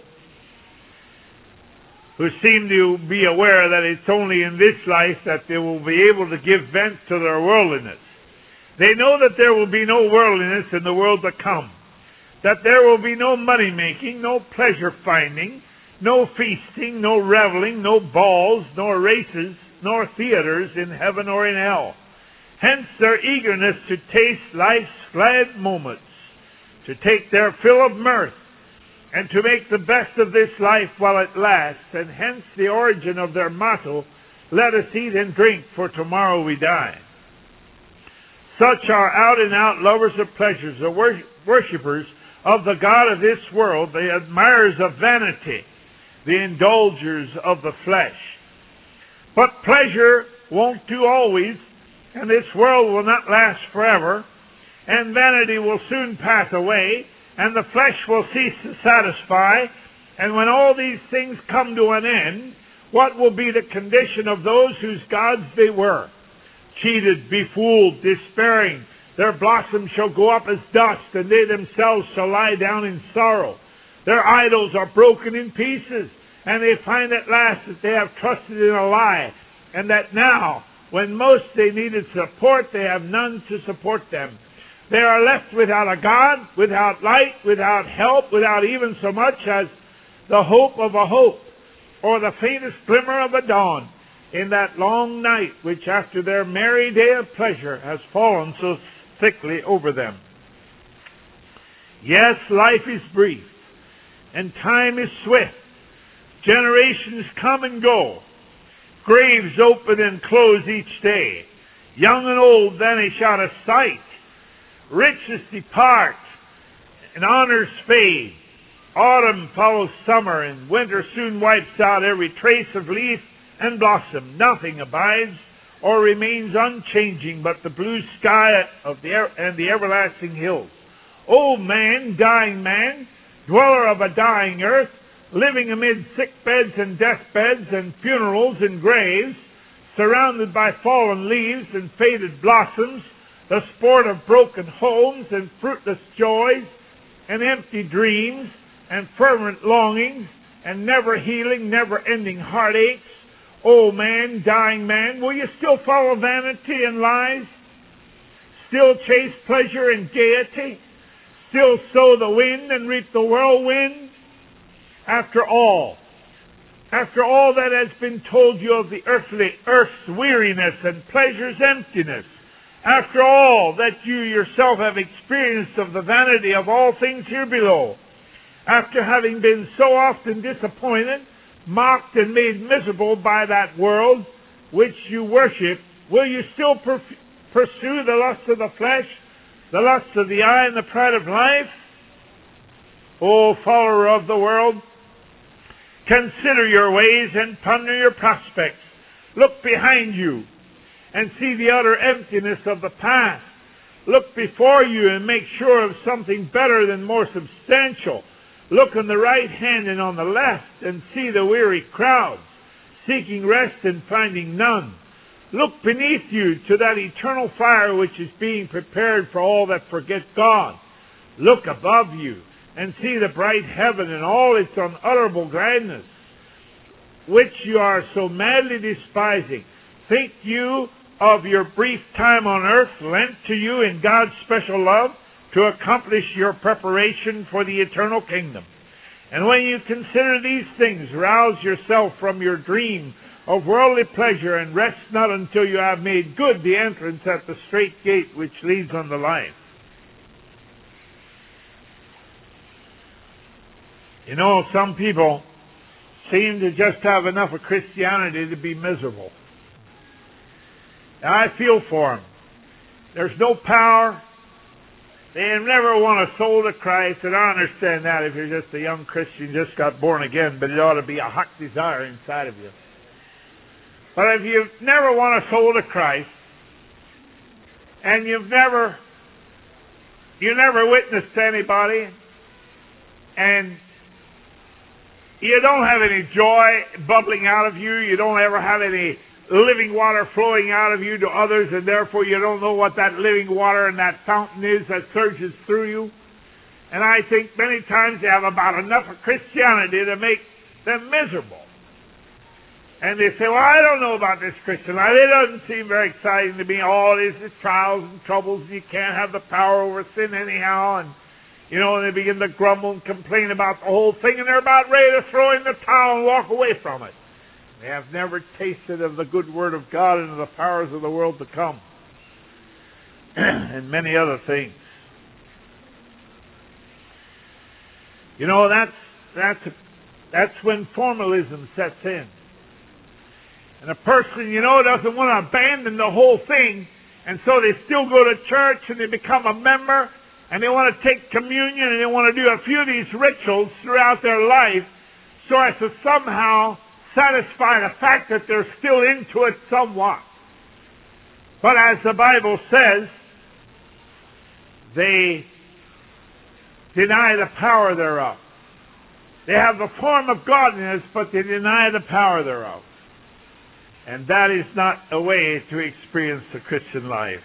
who seem to be aware that it's only in this life that they will be able to give vent to their worldliness. They know that there will be no worldliness in the world to come, that there will be no money-making, no pleasure-finding, no feasting, no reveling, no balls, nor races, nor theaters in heaven or in hell. Hence their eagerness to taste life's glad moments, to take their fill of mirth, and to make the best of this life while it lasts, and hence the origin of their motto, let us eat and drink, for tomorrow we die. Such are out-and-out lovers of pleasures, the wor- worshippers of the God of this world, the admirers of vanity, the indulgers of the flesh. But pleasure won't do always, and this world will not last forever, and vanity will soon pass away, and the flesh will cease to satisfy, and when all these things come to an end, what will be the condition of those whose gods they were? Cheated, befooled, despairing, their blossoms shall go up as dust, and they themselves shall lie down in sorrow. Their idols are broken in pieces, and they find at last that they have trusted in a lie, and that now, when most they needed support, they have none to support them. They are left without a God, without light, without help, without even so much as the hope of a hope, or the faintest glimmer of a dawn, in that long night which after their merry day of pleasure has fallen so thickly over them. Yes, life is brief, and time is swift. Generations come and go. Graves open and close each day. Young and old vanish out of sight. Riches depart, and honors fade. Autumn follows summer, and winter soon wipes out every trace of leaf and blossom. Nothing abides or remains unchanging but the blue sky of the and the everlasting hills. O man, dying man, dweller of a dying earth, living amid sick beds and deathbeds and funerals and graves, surrounded by fallen leaves and faded blossoms, the sport of broken homes and fruitless joys and empty dreams and fervent longings and never healing, never ending heartaches. O man, dying man, will you still follow vanity and lies? Still chase pleasure and gaiety? Still sow the wind and reap the whirlwind? After all, after all that has been told you of the earthly earth's weariness and pleasure's emptiness, after all that you yourself have experienced of the vanity of all things here below, after having been so often disappointed, mocked, and made miserable by that world which you worship, will you still per- pursue the lust of the flesh, the lust of the eye, and the pride of life? O follower of the world, consider your ways and ponder your prospects. Look behind you and see the utter emptiness of the past. Look before you and make sure of something better than more substantial. Look on the right hand and on the left and see the weary crowds, seeking rest and finding none. Look beneath you to that eternal fire which is being prepared for all that forget God. Look above you and see the bright heaven and all its unutterable gladness, which you are so madly despising. Think you of your brief time on earth lent to you in God's special love to accomplish your preparation for the eternal kingdom. And when you consider these things, rouse yourself from your dream of worldly pleasure and rest not until you have made good the entrance at the strait gate which leads unto life. You know, some people seem to just have enough of Christianity to be miserable. And I feel for them. There's no power. They never won a soul to Christ, and I understand that if you're just a young Christian, just got born again, but it ought to be a hot desire inside of you. But if you've never won a soul to Christ, and you've never, you never witnessed to anybody, and you don't have any joy bubbling out of you, you don't ever have any living water flowing out of you to others, and therefore you don't know what that living water and that fountain is that surges through you. And I think many times they have about enough of Christianity to make them miserable. And they say, well, I don't know about this Christian life. It doesn't seem very exciting to me. All it is is trials and troubles, and you can't have the power over sin anyhow. And, you know, and they begin to grumble and complain about the whole thing, and they're about ready to throw in the towel and walk away from it. They have never tasted of the good word of God and of the powers of the world to come. And many other things. You know, that's, that's, that's when formalism sets in. And a person, you know, doesn't want to abandon the whole thing, and so they still go to church and they become a member, and they want to take communion, and they want to do a few of these rituals throughout their life so as to somehow satisfy the fact that they're still into it somewhat. But as the Bible says, they deny the power thereof. They have the form of godliness, but they deny the power thereof. And that is not a way to experience the Christian life.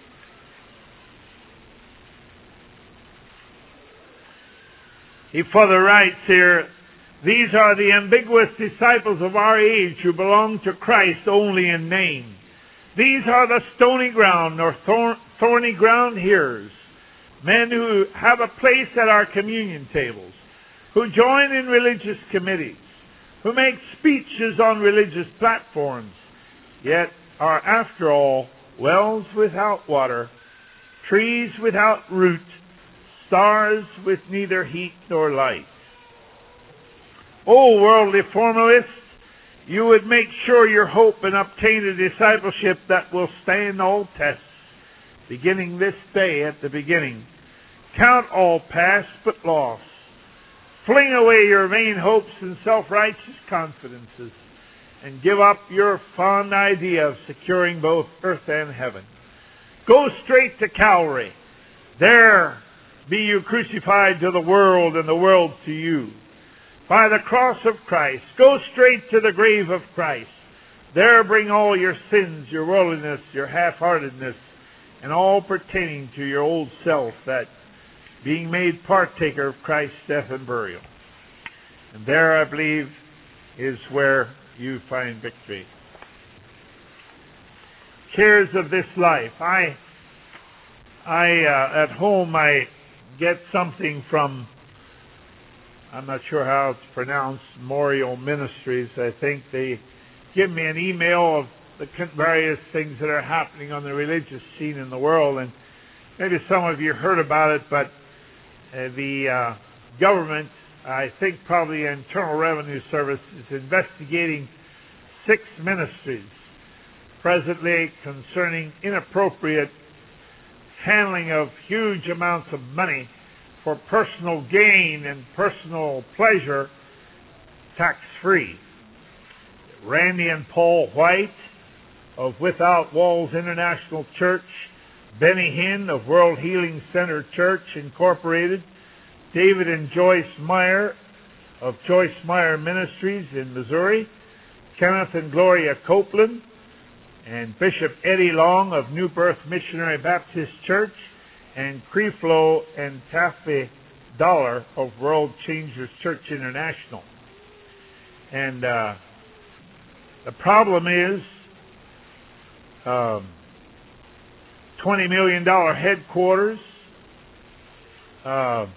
He further writes here, these are the ambiguous disciples of our age who belong to Christ only in name. These are the stony ground or thorn, thorny ground hearers, men who have a place at our communion tables, who join in religious committees, who make speeches on religious platforms, yet are, after all, wells without water, trees without root, stars with neither heat nor light. O worldly formalist, you would make sure your hope and obtain a discipleship that will stand all tests, beginning this day at the beginning. Count all past but loss. Fling away your vain hopes and self-righteous confidences, and give up your fond idea of securing both earth and heaven. Go straight to Calvary. There be you crucified to the world and the world to you. By the cross of Christ, go straight to the grave of Christ. There bring all your sins, your worldliness, your half-heartedness, and all pertaining to your old self, that being made partaker of Christ's death and burial. And there, I believe, is where you find victory. Cares of this life. I, I uh, at home, I get something from, I'm not sure how it's pronounced, Memorial Ministries. I think they give me an email of the various things that are happening on the religious scene in the world. And maybe some of you heard about it, but uh, the uh, government, I think probably the Internal Revenue Service, is investigating six ministries presently concerning inappropriate handling of huge amounts of money for personal gain and personal pleasure, tax-free. Randy and Paul White of Without Walls International Church, Benny Hinn of World Healing Center Church Incorporated, David and Joyce Meyer of Joyce Meyer Ministries in Missouri, Kenneth and Gloria Copeland, and Bishop Eddie Long of New Birth Missionary Baptist Church, and Creflo and Taffy Dollar of World Changers Church International. And uh, the problem is um, twenty million dollars headquarters, uh,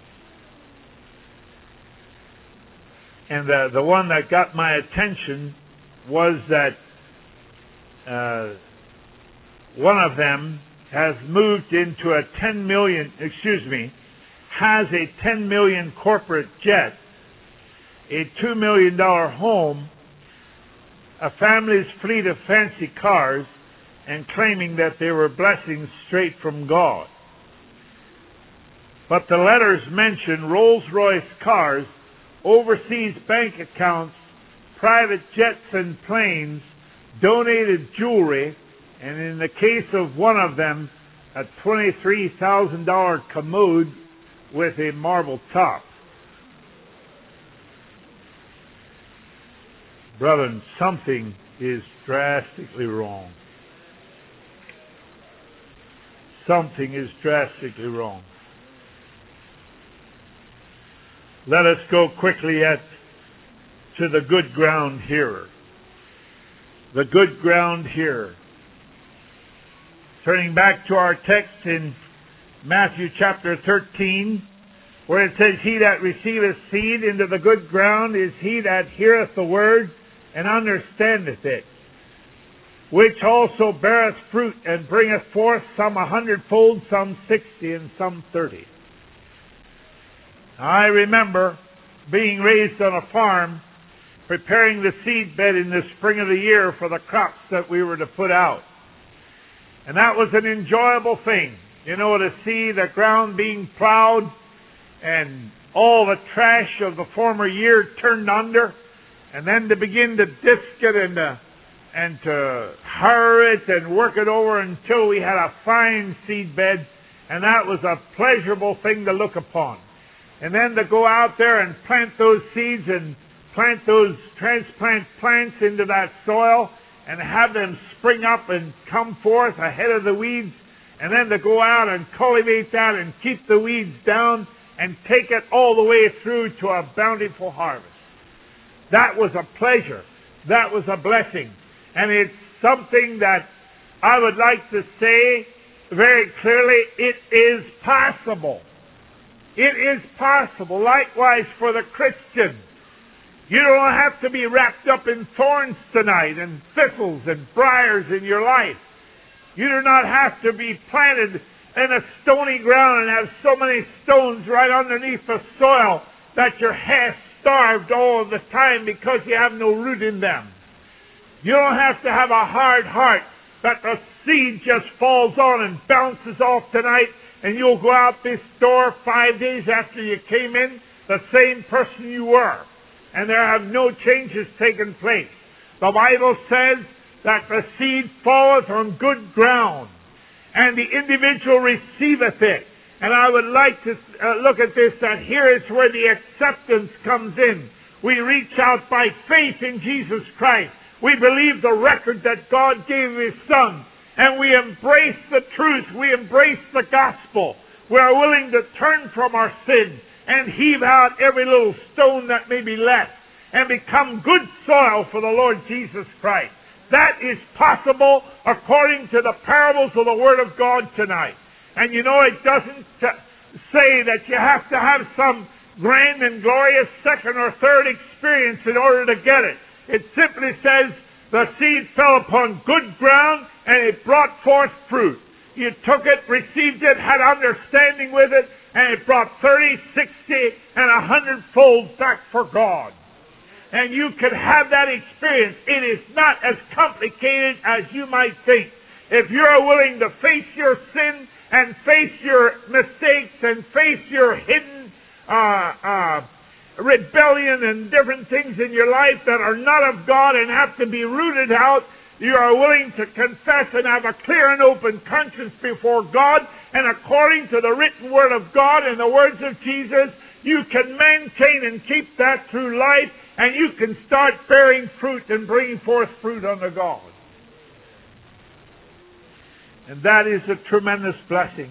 and the, the one that got my attention was that uh, one of them has moved into a ten million, excuse me, has a ten million corporate jet, a two million dollars home, a family's fleet of fancy cars, and claiming that they were blessings straight from God. But the letters mention Rolls-Royce cars, overseas bank accounts, private jets and planes, donated jewelry, and in the case of one of them, a twenty-three thousand dollars commode with a marble top. Brethren, something is drastically wrong. Something is drastically wrong. Let us go quickly at to the good ground hearer. The good ground hearer. Turning back to our text in Matthew chapter thirteen, where it says, He that receiveth seed into the good ground is he that heareth the word and understandeth it, which also beareth fruit and bringeth forth some a hundredfold, some sixty, and some thirty. I remember being raised on a farm, preparing the seed bed in the spring of the year for the crops that we were to put out. And that was an enjoyable thing, you know, to see the ground being plowed and all the trash of the former year turned under, and then to begin to disc it and to, and to harrow it and work it over until we had a fine seed bed, and that was a pleasurable thing to look upon. And then to go out there and plant those seeds and plant those transplant plants into that soil and have them spring up and come forth ahead of the weeds, and then to go out and cultivate that and keep the weeds down and take it all the way through to a bountiful harvest. That was a pleasure. That was a blessing. And it's something that I would like to say very clearly, it is possible. It is possible. Likewise for the Christian. You don't have to be wrapped up in thorns tonight and thistles and briars in your life. You do not have to be planted in a stony ground and have so many stones right underneath the soil that you're half starved all the time because you have no root in them. You don't have to have a hard heart that the seed just falls on and bounces off tonight, and you'll go out this door five days after you came in, the same person you were. And there have no changes taken place. The Bible says that the seed falleth on good ground, and the individual receiveth it. And I would like to uh, look at this, that here is where the acceptance comes in. We reach out by faith in Jesus Christ. We believe the record that God gave His Son, and we embrace the truth. We embrace the gospel. We are willing to turn from our sin and heave out every little stone that may be left and become good soil for the Lord Jesus Christ. That is possible according to the parables of the Word of God tonight. And you know, it doesn't uh, say that you have to have some grand and glorious second or third experience in order to get it. It simply says the seed fell upon good ground and it brought forth fruit. You took it, received it, had understanding with it, and it brought thirty, sixty, and a hundredfold back for God. And you can have that experience. It is not as complicated as you might think. If you're willing to face your sin and face your mistakes and face your hidden uh, uh, rebellion and different things in your life that are not of God and have to be rooted out, you are willing to confess and have a clear and open conscience before God, and according to the written Word of God and the words of Jesus, you can maintain and keep that through life, and you can start bearing fruit and bringing forth fruit unto God. And that is a tremendous blessing.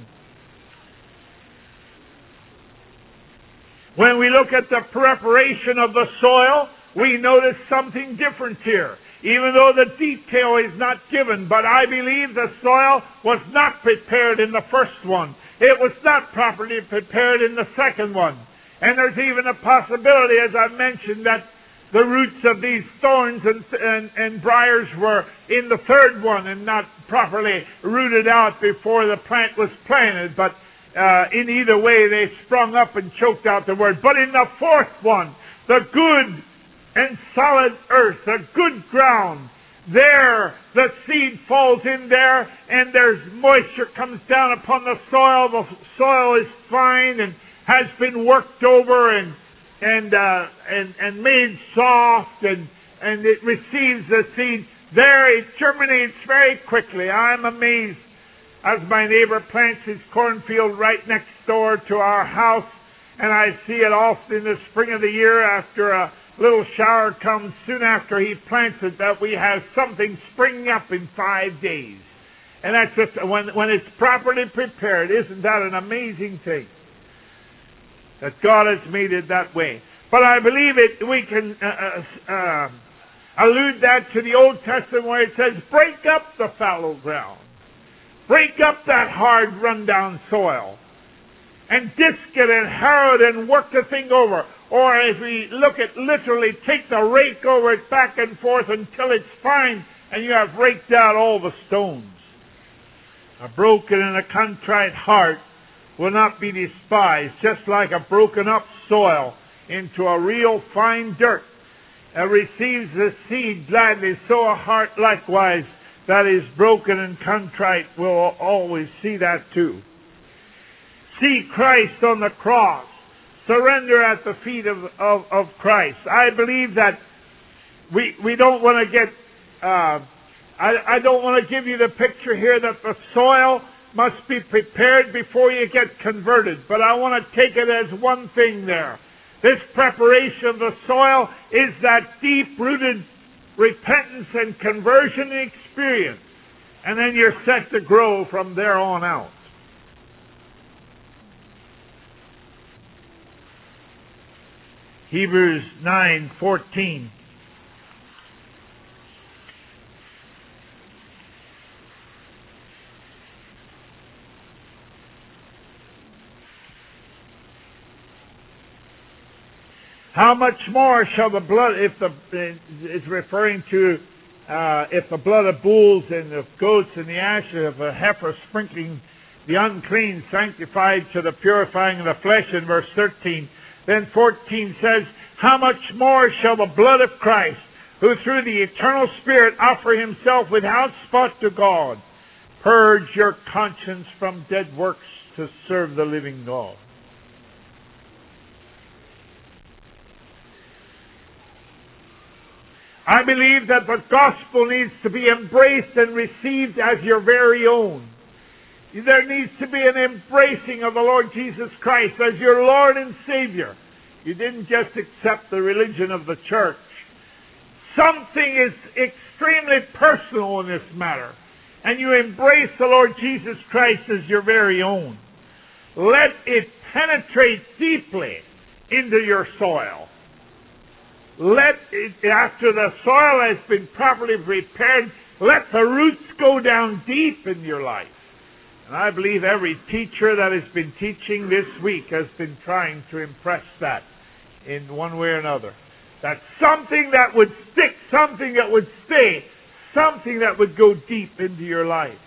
When we look at the preparation of the soil, we notice something different here. Even though the detail is not given, but I believe the soil was not prepared in the first one. It was not properly prepared in the second one. And there's even a possibility, as I mentioned, that the roots of these thorns and, and, and briars were in the third one and not properly rooted out before the plant was planted. But uh, in either way, they sprung up and choked out the word. But in the fourth one, the good and solid earth, the good ground, there the seed falls in there, and there's moisture comes down upon the soil. The soil is fine and has been worked over and and uh, and and made soft, and and it receives the seed. There it germinates very quickly. I'm amazed as my neighbor plants his cornfield right next door to our house, and I see it often in the spring of the year after a little shower comes soon after he plants it, that we have something springing up in five days. And that's just when when it's properly prepared. Isn't that an amazing thing? That God has made it that way. But I believe it. We can uh, uh, allude that to the Old Testament where it says, break up the fallow ground. Break up that hard, run-down soil. And disc it and harrow it and work the thing over. Or if we look at literally, take the rake over it back and forth until it's fine and you have raked out all the stones. A broken and a contrite heart will not be despised, just like a broken up soil into a real fine dirt uh, receives the seed gladly, so a heart likewise that is broken and contrite will always see that too. See Christ on the cross. Surrender at the feet of, of, of Christ. I believe that we we don't want to get, uh, I, I don't want to give you the picture here that the soil must be prepared before you get converted. But I want to take it as one thing there. This preparation of the soil is that deep-rooted repentance and conversion experience. And then you're set to grow from there on out. Hebrews nine fourteen. How much more shall the blood, if the, it's referring to, uh, if the blood of bulls and of goats and the ashes of a heifer sprinkling the unclean sanctified to the purifying of the flesh, in verse thirteen, Then fourteen says, how much more shall the blood of Christ, who through the eternal Spirit offer himself without spot to God, purge your conscience from dead works to serve the living God. I believe that the gospel needs to be embraced and received as your very own. There needs to be an embracing of the Lord Jesus Christ as your Lord and Savior. You didn't just accept the religion of the church. Something is extremely personal in this matter. And you embrace the Lord Jesus Christ as your very own. Let it penetrate deeply into your soil. Let it, after the soil has been properly prepared, let the roots go down deep in your life. And I believe every teacher that has been teaching this week has been trying to impress that in one way or another. That something that would stick, something that would stay, something that would go deep into your life.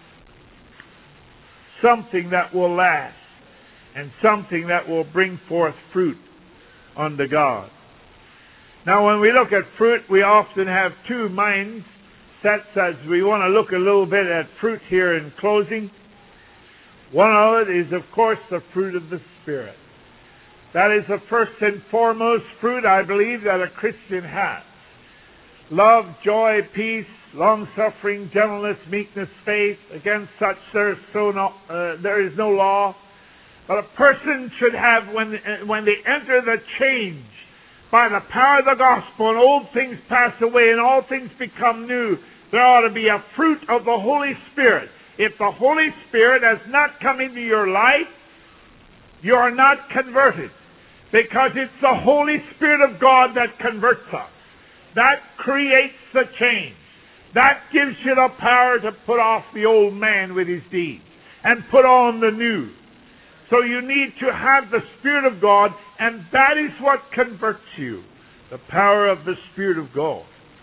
Something that will last, and something that will bring forth fruit unto God. Now when we look at fruit, we often have two mindsets as we want to look a little bit at fruit here in closing. One of it is, of course, the fruit of the Spirit. That is the first and foremost fruit, I believe, that a Christian has. Love, joy, peace, long-suffering, gentleness, meekness, faith. Against such there is, so no, uh, there is no law. But a person should have, when, uh, when they enter the change, by the power of the gospel, and old things pass away and all things become new, there ought to be a fruit of the Holy Spirit. If the Holy Spirit has not come into your life, you are not converted. Because it's the Holy Spirit of God that converts us. That creates the change. That gives you the power to put off the old man with his deeds and put on the new. So you need to have the Spirit of God, and that is what converts you. The power of the Spirit of God.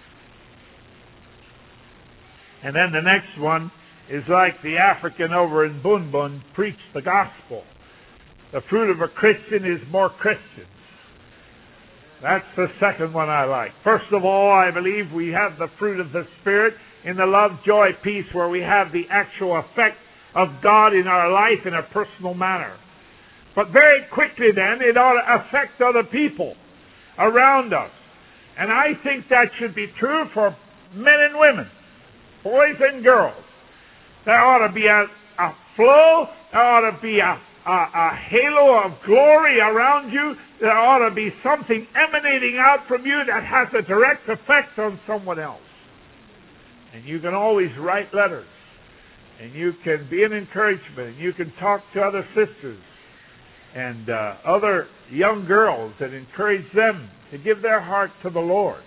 And then the next one is like the African over in Bun Bun preached the gospel. The fruit of a Christian is more Christians. That's the second one I like. First of all, I believe we have the fruit of the Spirit in the love, joy, peace, where we have the actual effect of God in our life in a personal manner. But very quickly then, it ought to affect other people around us. And I think that should be true for men and women, boys and girls. There ought to be a, a flow, there ought to be a, a, a halo of glory around you. There ought to be something emanating out from you that has a direct effect on someone else. And you can always write letters. And you can be an encouragement. And you can talk to other sisters and uh, other young girls and encourage them to give their heart to the Lord.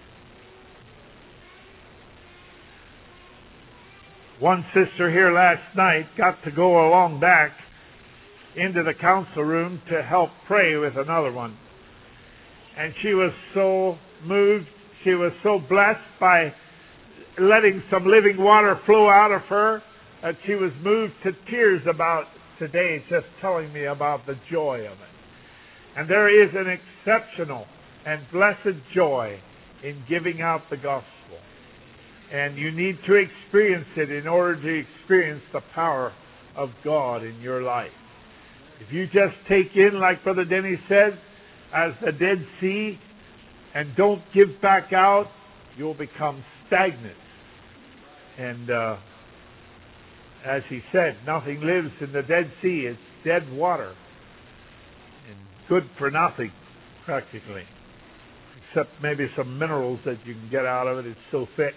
One sister here last night got to go along back into the council room to help pray with another one. And she was so moved, she was so blessed by letting some living water flow out of her that she was moved to tears about today, just telling me about the joy of it. And there is an exceptional and blessed joy in giving out the gospel. And you need to experience it in order to experience the power of God in your life. If you just take in, like Brother Denny said, as the Dead Sea, and don't give back out, you'll become stagnant. And uh, as he said, nothing lives in the Dead Sea. It's dead water. And good for nothing, practically. Except maybe some minerals that you can get out of it. It's so thick.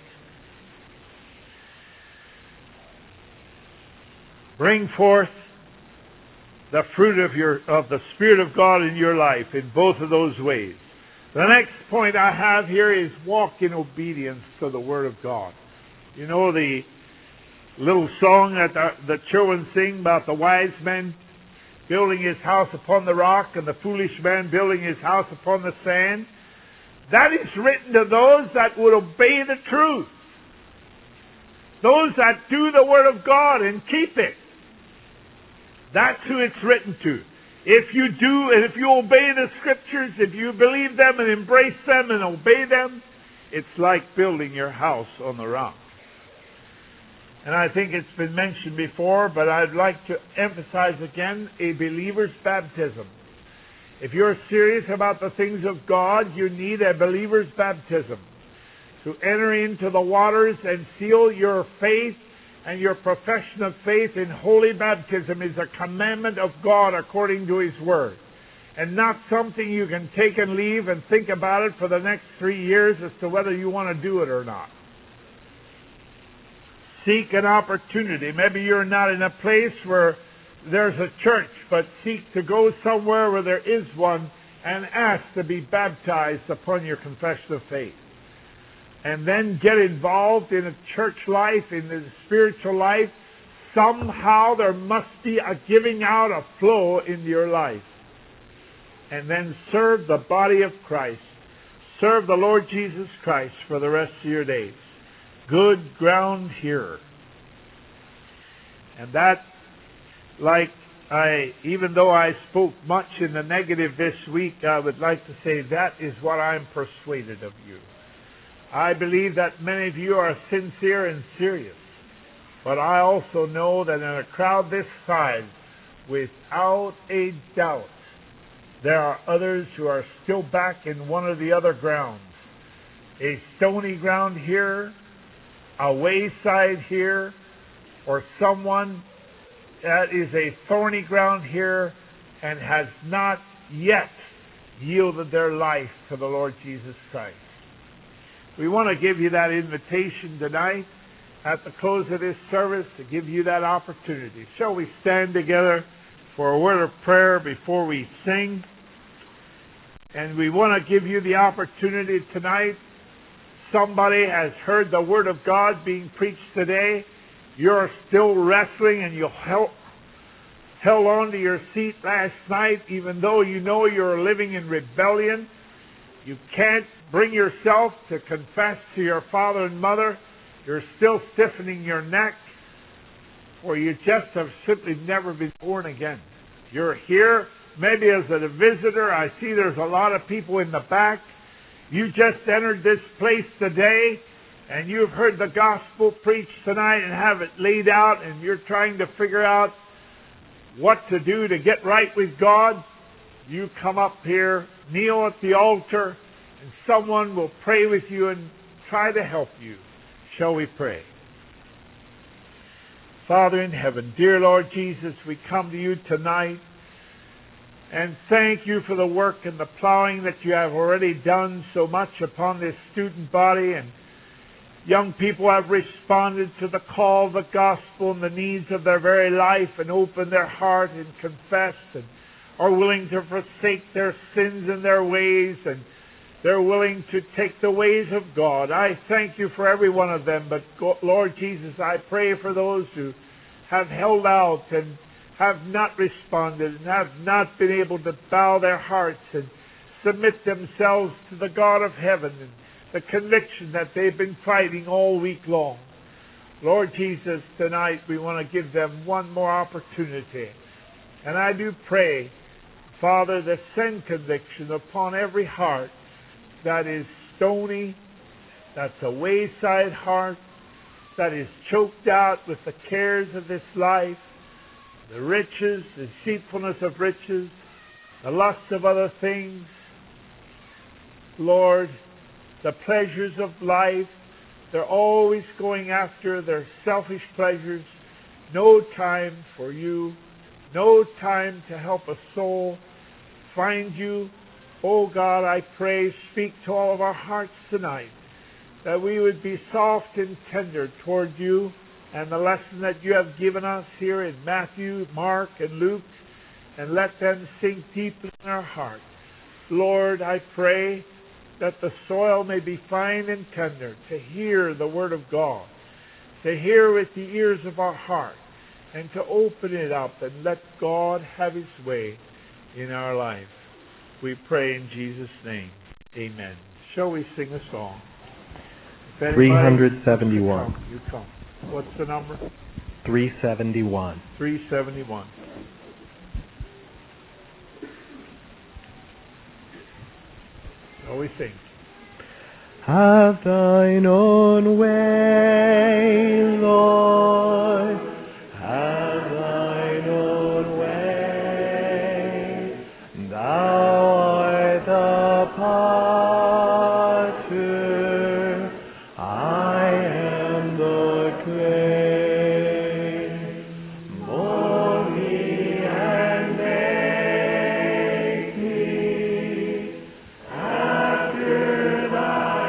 Bring forth the fruit of your of the Spirit of God in your life in both of those ways. The next point I have here is walk in obedience to the Word of God. You know the little song that the, the children sing about the wise man building his house upon the rock and the foolish man building his house upon the sand? That is written to those that would obey the truth. Those that do the Word of God and keep it. That's who it's written to. If you do, and if you obey the Scriptures, if you believe them and embrace them and obey them, it's like building your house on the rock. And I think it's been mentioned before, but I'd like to emphasize again, a believer's baptism. If you're serious about the things of God, you need a believer's baptism to enter into the waters and seal your faith, and your profession of faith in holy baptism is a commandment of God according to His Word, and not something you can take and leave and think about it for the next three years as to whether you want to do it or not. Seek an opportunity. Maybe you're not in a place where there's a church, but seek to go somewhere where there is one and ask to be baptized upon your confession of faith. And then get involved in a church life, in the spiritual life. Somehow there must be a giving out, a flow in your life. And then serve the body of Christ. Serve the Lord Jesus Christ for the rest of your days. Good ground here. And that, like I, even though I spoke much in the negative this week, I would like to say that is what I'm persuaded of you. I believe that many of you are sincere and serious. But I also know that in a crowd this size, without a doubt, there are others who are still back in one of the other grounds. A stony ground here, a wayside here, or someone that is a thorny ground here and has not yet yielded their life to the Lord Jesus Christ. We want to give you that invitation tonight at the close of this service to give you that opportunity. Shall we stand together for a word of prayer before we sing? And we want to give you the opportunity tonight. Somebody has heard the Word of God being preached today. You're still wrestling and you held, held on to your seat last night even though you know you're living in rebellion. You can't bring yourself to confess to your father and mother. You're still stiffening your neck, or you just have simply never been born again. You're here, maybe as a visitor. I see there's a lot of people in the back. You just entered this place today, and you've heard the gospel preached tonight and have it laid out, and you're trying to figure out what to do to get right with God. You come up here, kneel at the altar, and someone will pray with you and try to help you. Shall we pray? Father in heaven, dear Lord Jesus, we come to you tonight and thank you for the work and the plowing that you have already done so much upon this student body. And young people have responded to the call of the gospel and the needs of their very life and opened their heart and confessed and are willing to forsake their sins and their ways, and they're willing to take the ways of God. I thank you for every one of them, but Lord Jesus, I pray for those who have held out and have not responded and have not been able to bow their hearts and submit themselves to the God of heaven and the conviction that they've been fighting all week long. Lord Jesus, tonight we want to give them one more opportunity. And I do pray, Father, that send conviction upon every heart that is stony, that's a wayside heart, that is choked out with the cares of this life, the riches, the deceitfulness of riches, the lust of other things. Lord, the pleasures of life, they're always going after their selfish pleasures. No time for you, no time to help a soul find you. Oh God, I pray, speak to all of our hearts tonight, that we would be soft and tender toward you and the lesson that you have given us here in Matthew, Mark, and Luke, and let them sink deeply in our hearts. Lord, I pray that the soil may be fine and tender to hear the Word of God, to hear with the ears of our heart, and to open it up and let God have His way in our life. We pray in Jesus' name. Amen. Shall we sing a song? three seventy-one. Come, you come. What's the number? three seventy-one. three seventy-one. So we sing. Have thine own way, Lord. Have thine own way. Thou art the potter, I am the clay. Mold me and make me after thy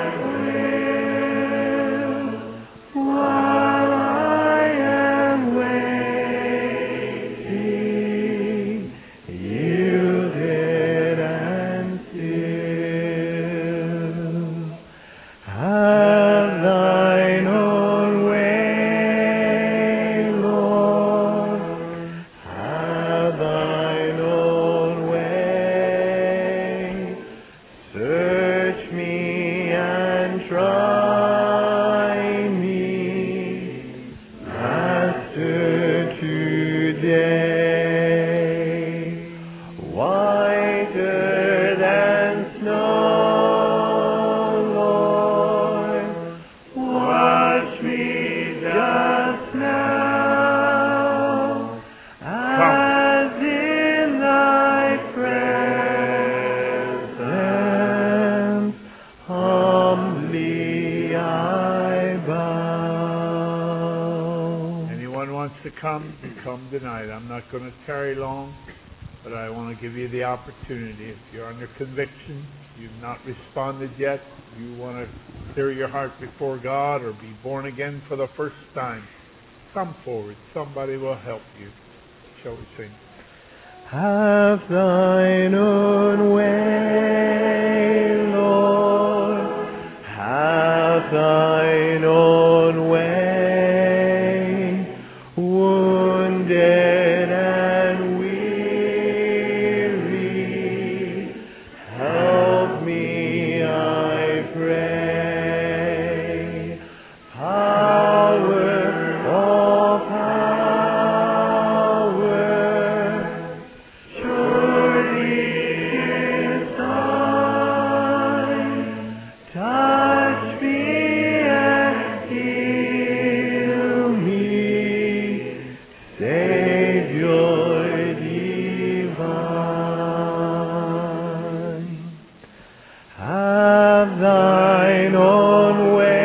will, while I am waiting, yielded and still. Have thine own way, Lord. Have thine own way. Search me and try me, Master, today. Whiter than snow, Lord, wash me just now, as in thy presence humbly I bow. Anyone wants to come, come tonight. I'm not going to tarry long, but I want to give you the opportunity. If you're under conviction, you've not responded yet, you want to clear your heart before God or be born again for the first time, come forward. Somebody will help you. Shall we sing? Have thine own way, Lord. Have thine own way. Wounded and weary, help me, I pray. Power, all power, surely is thine. Touch me and heal me, Savior divine. Have thine own way.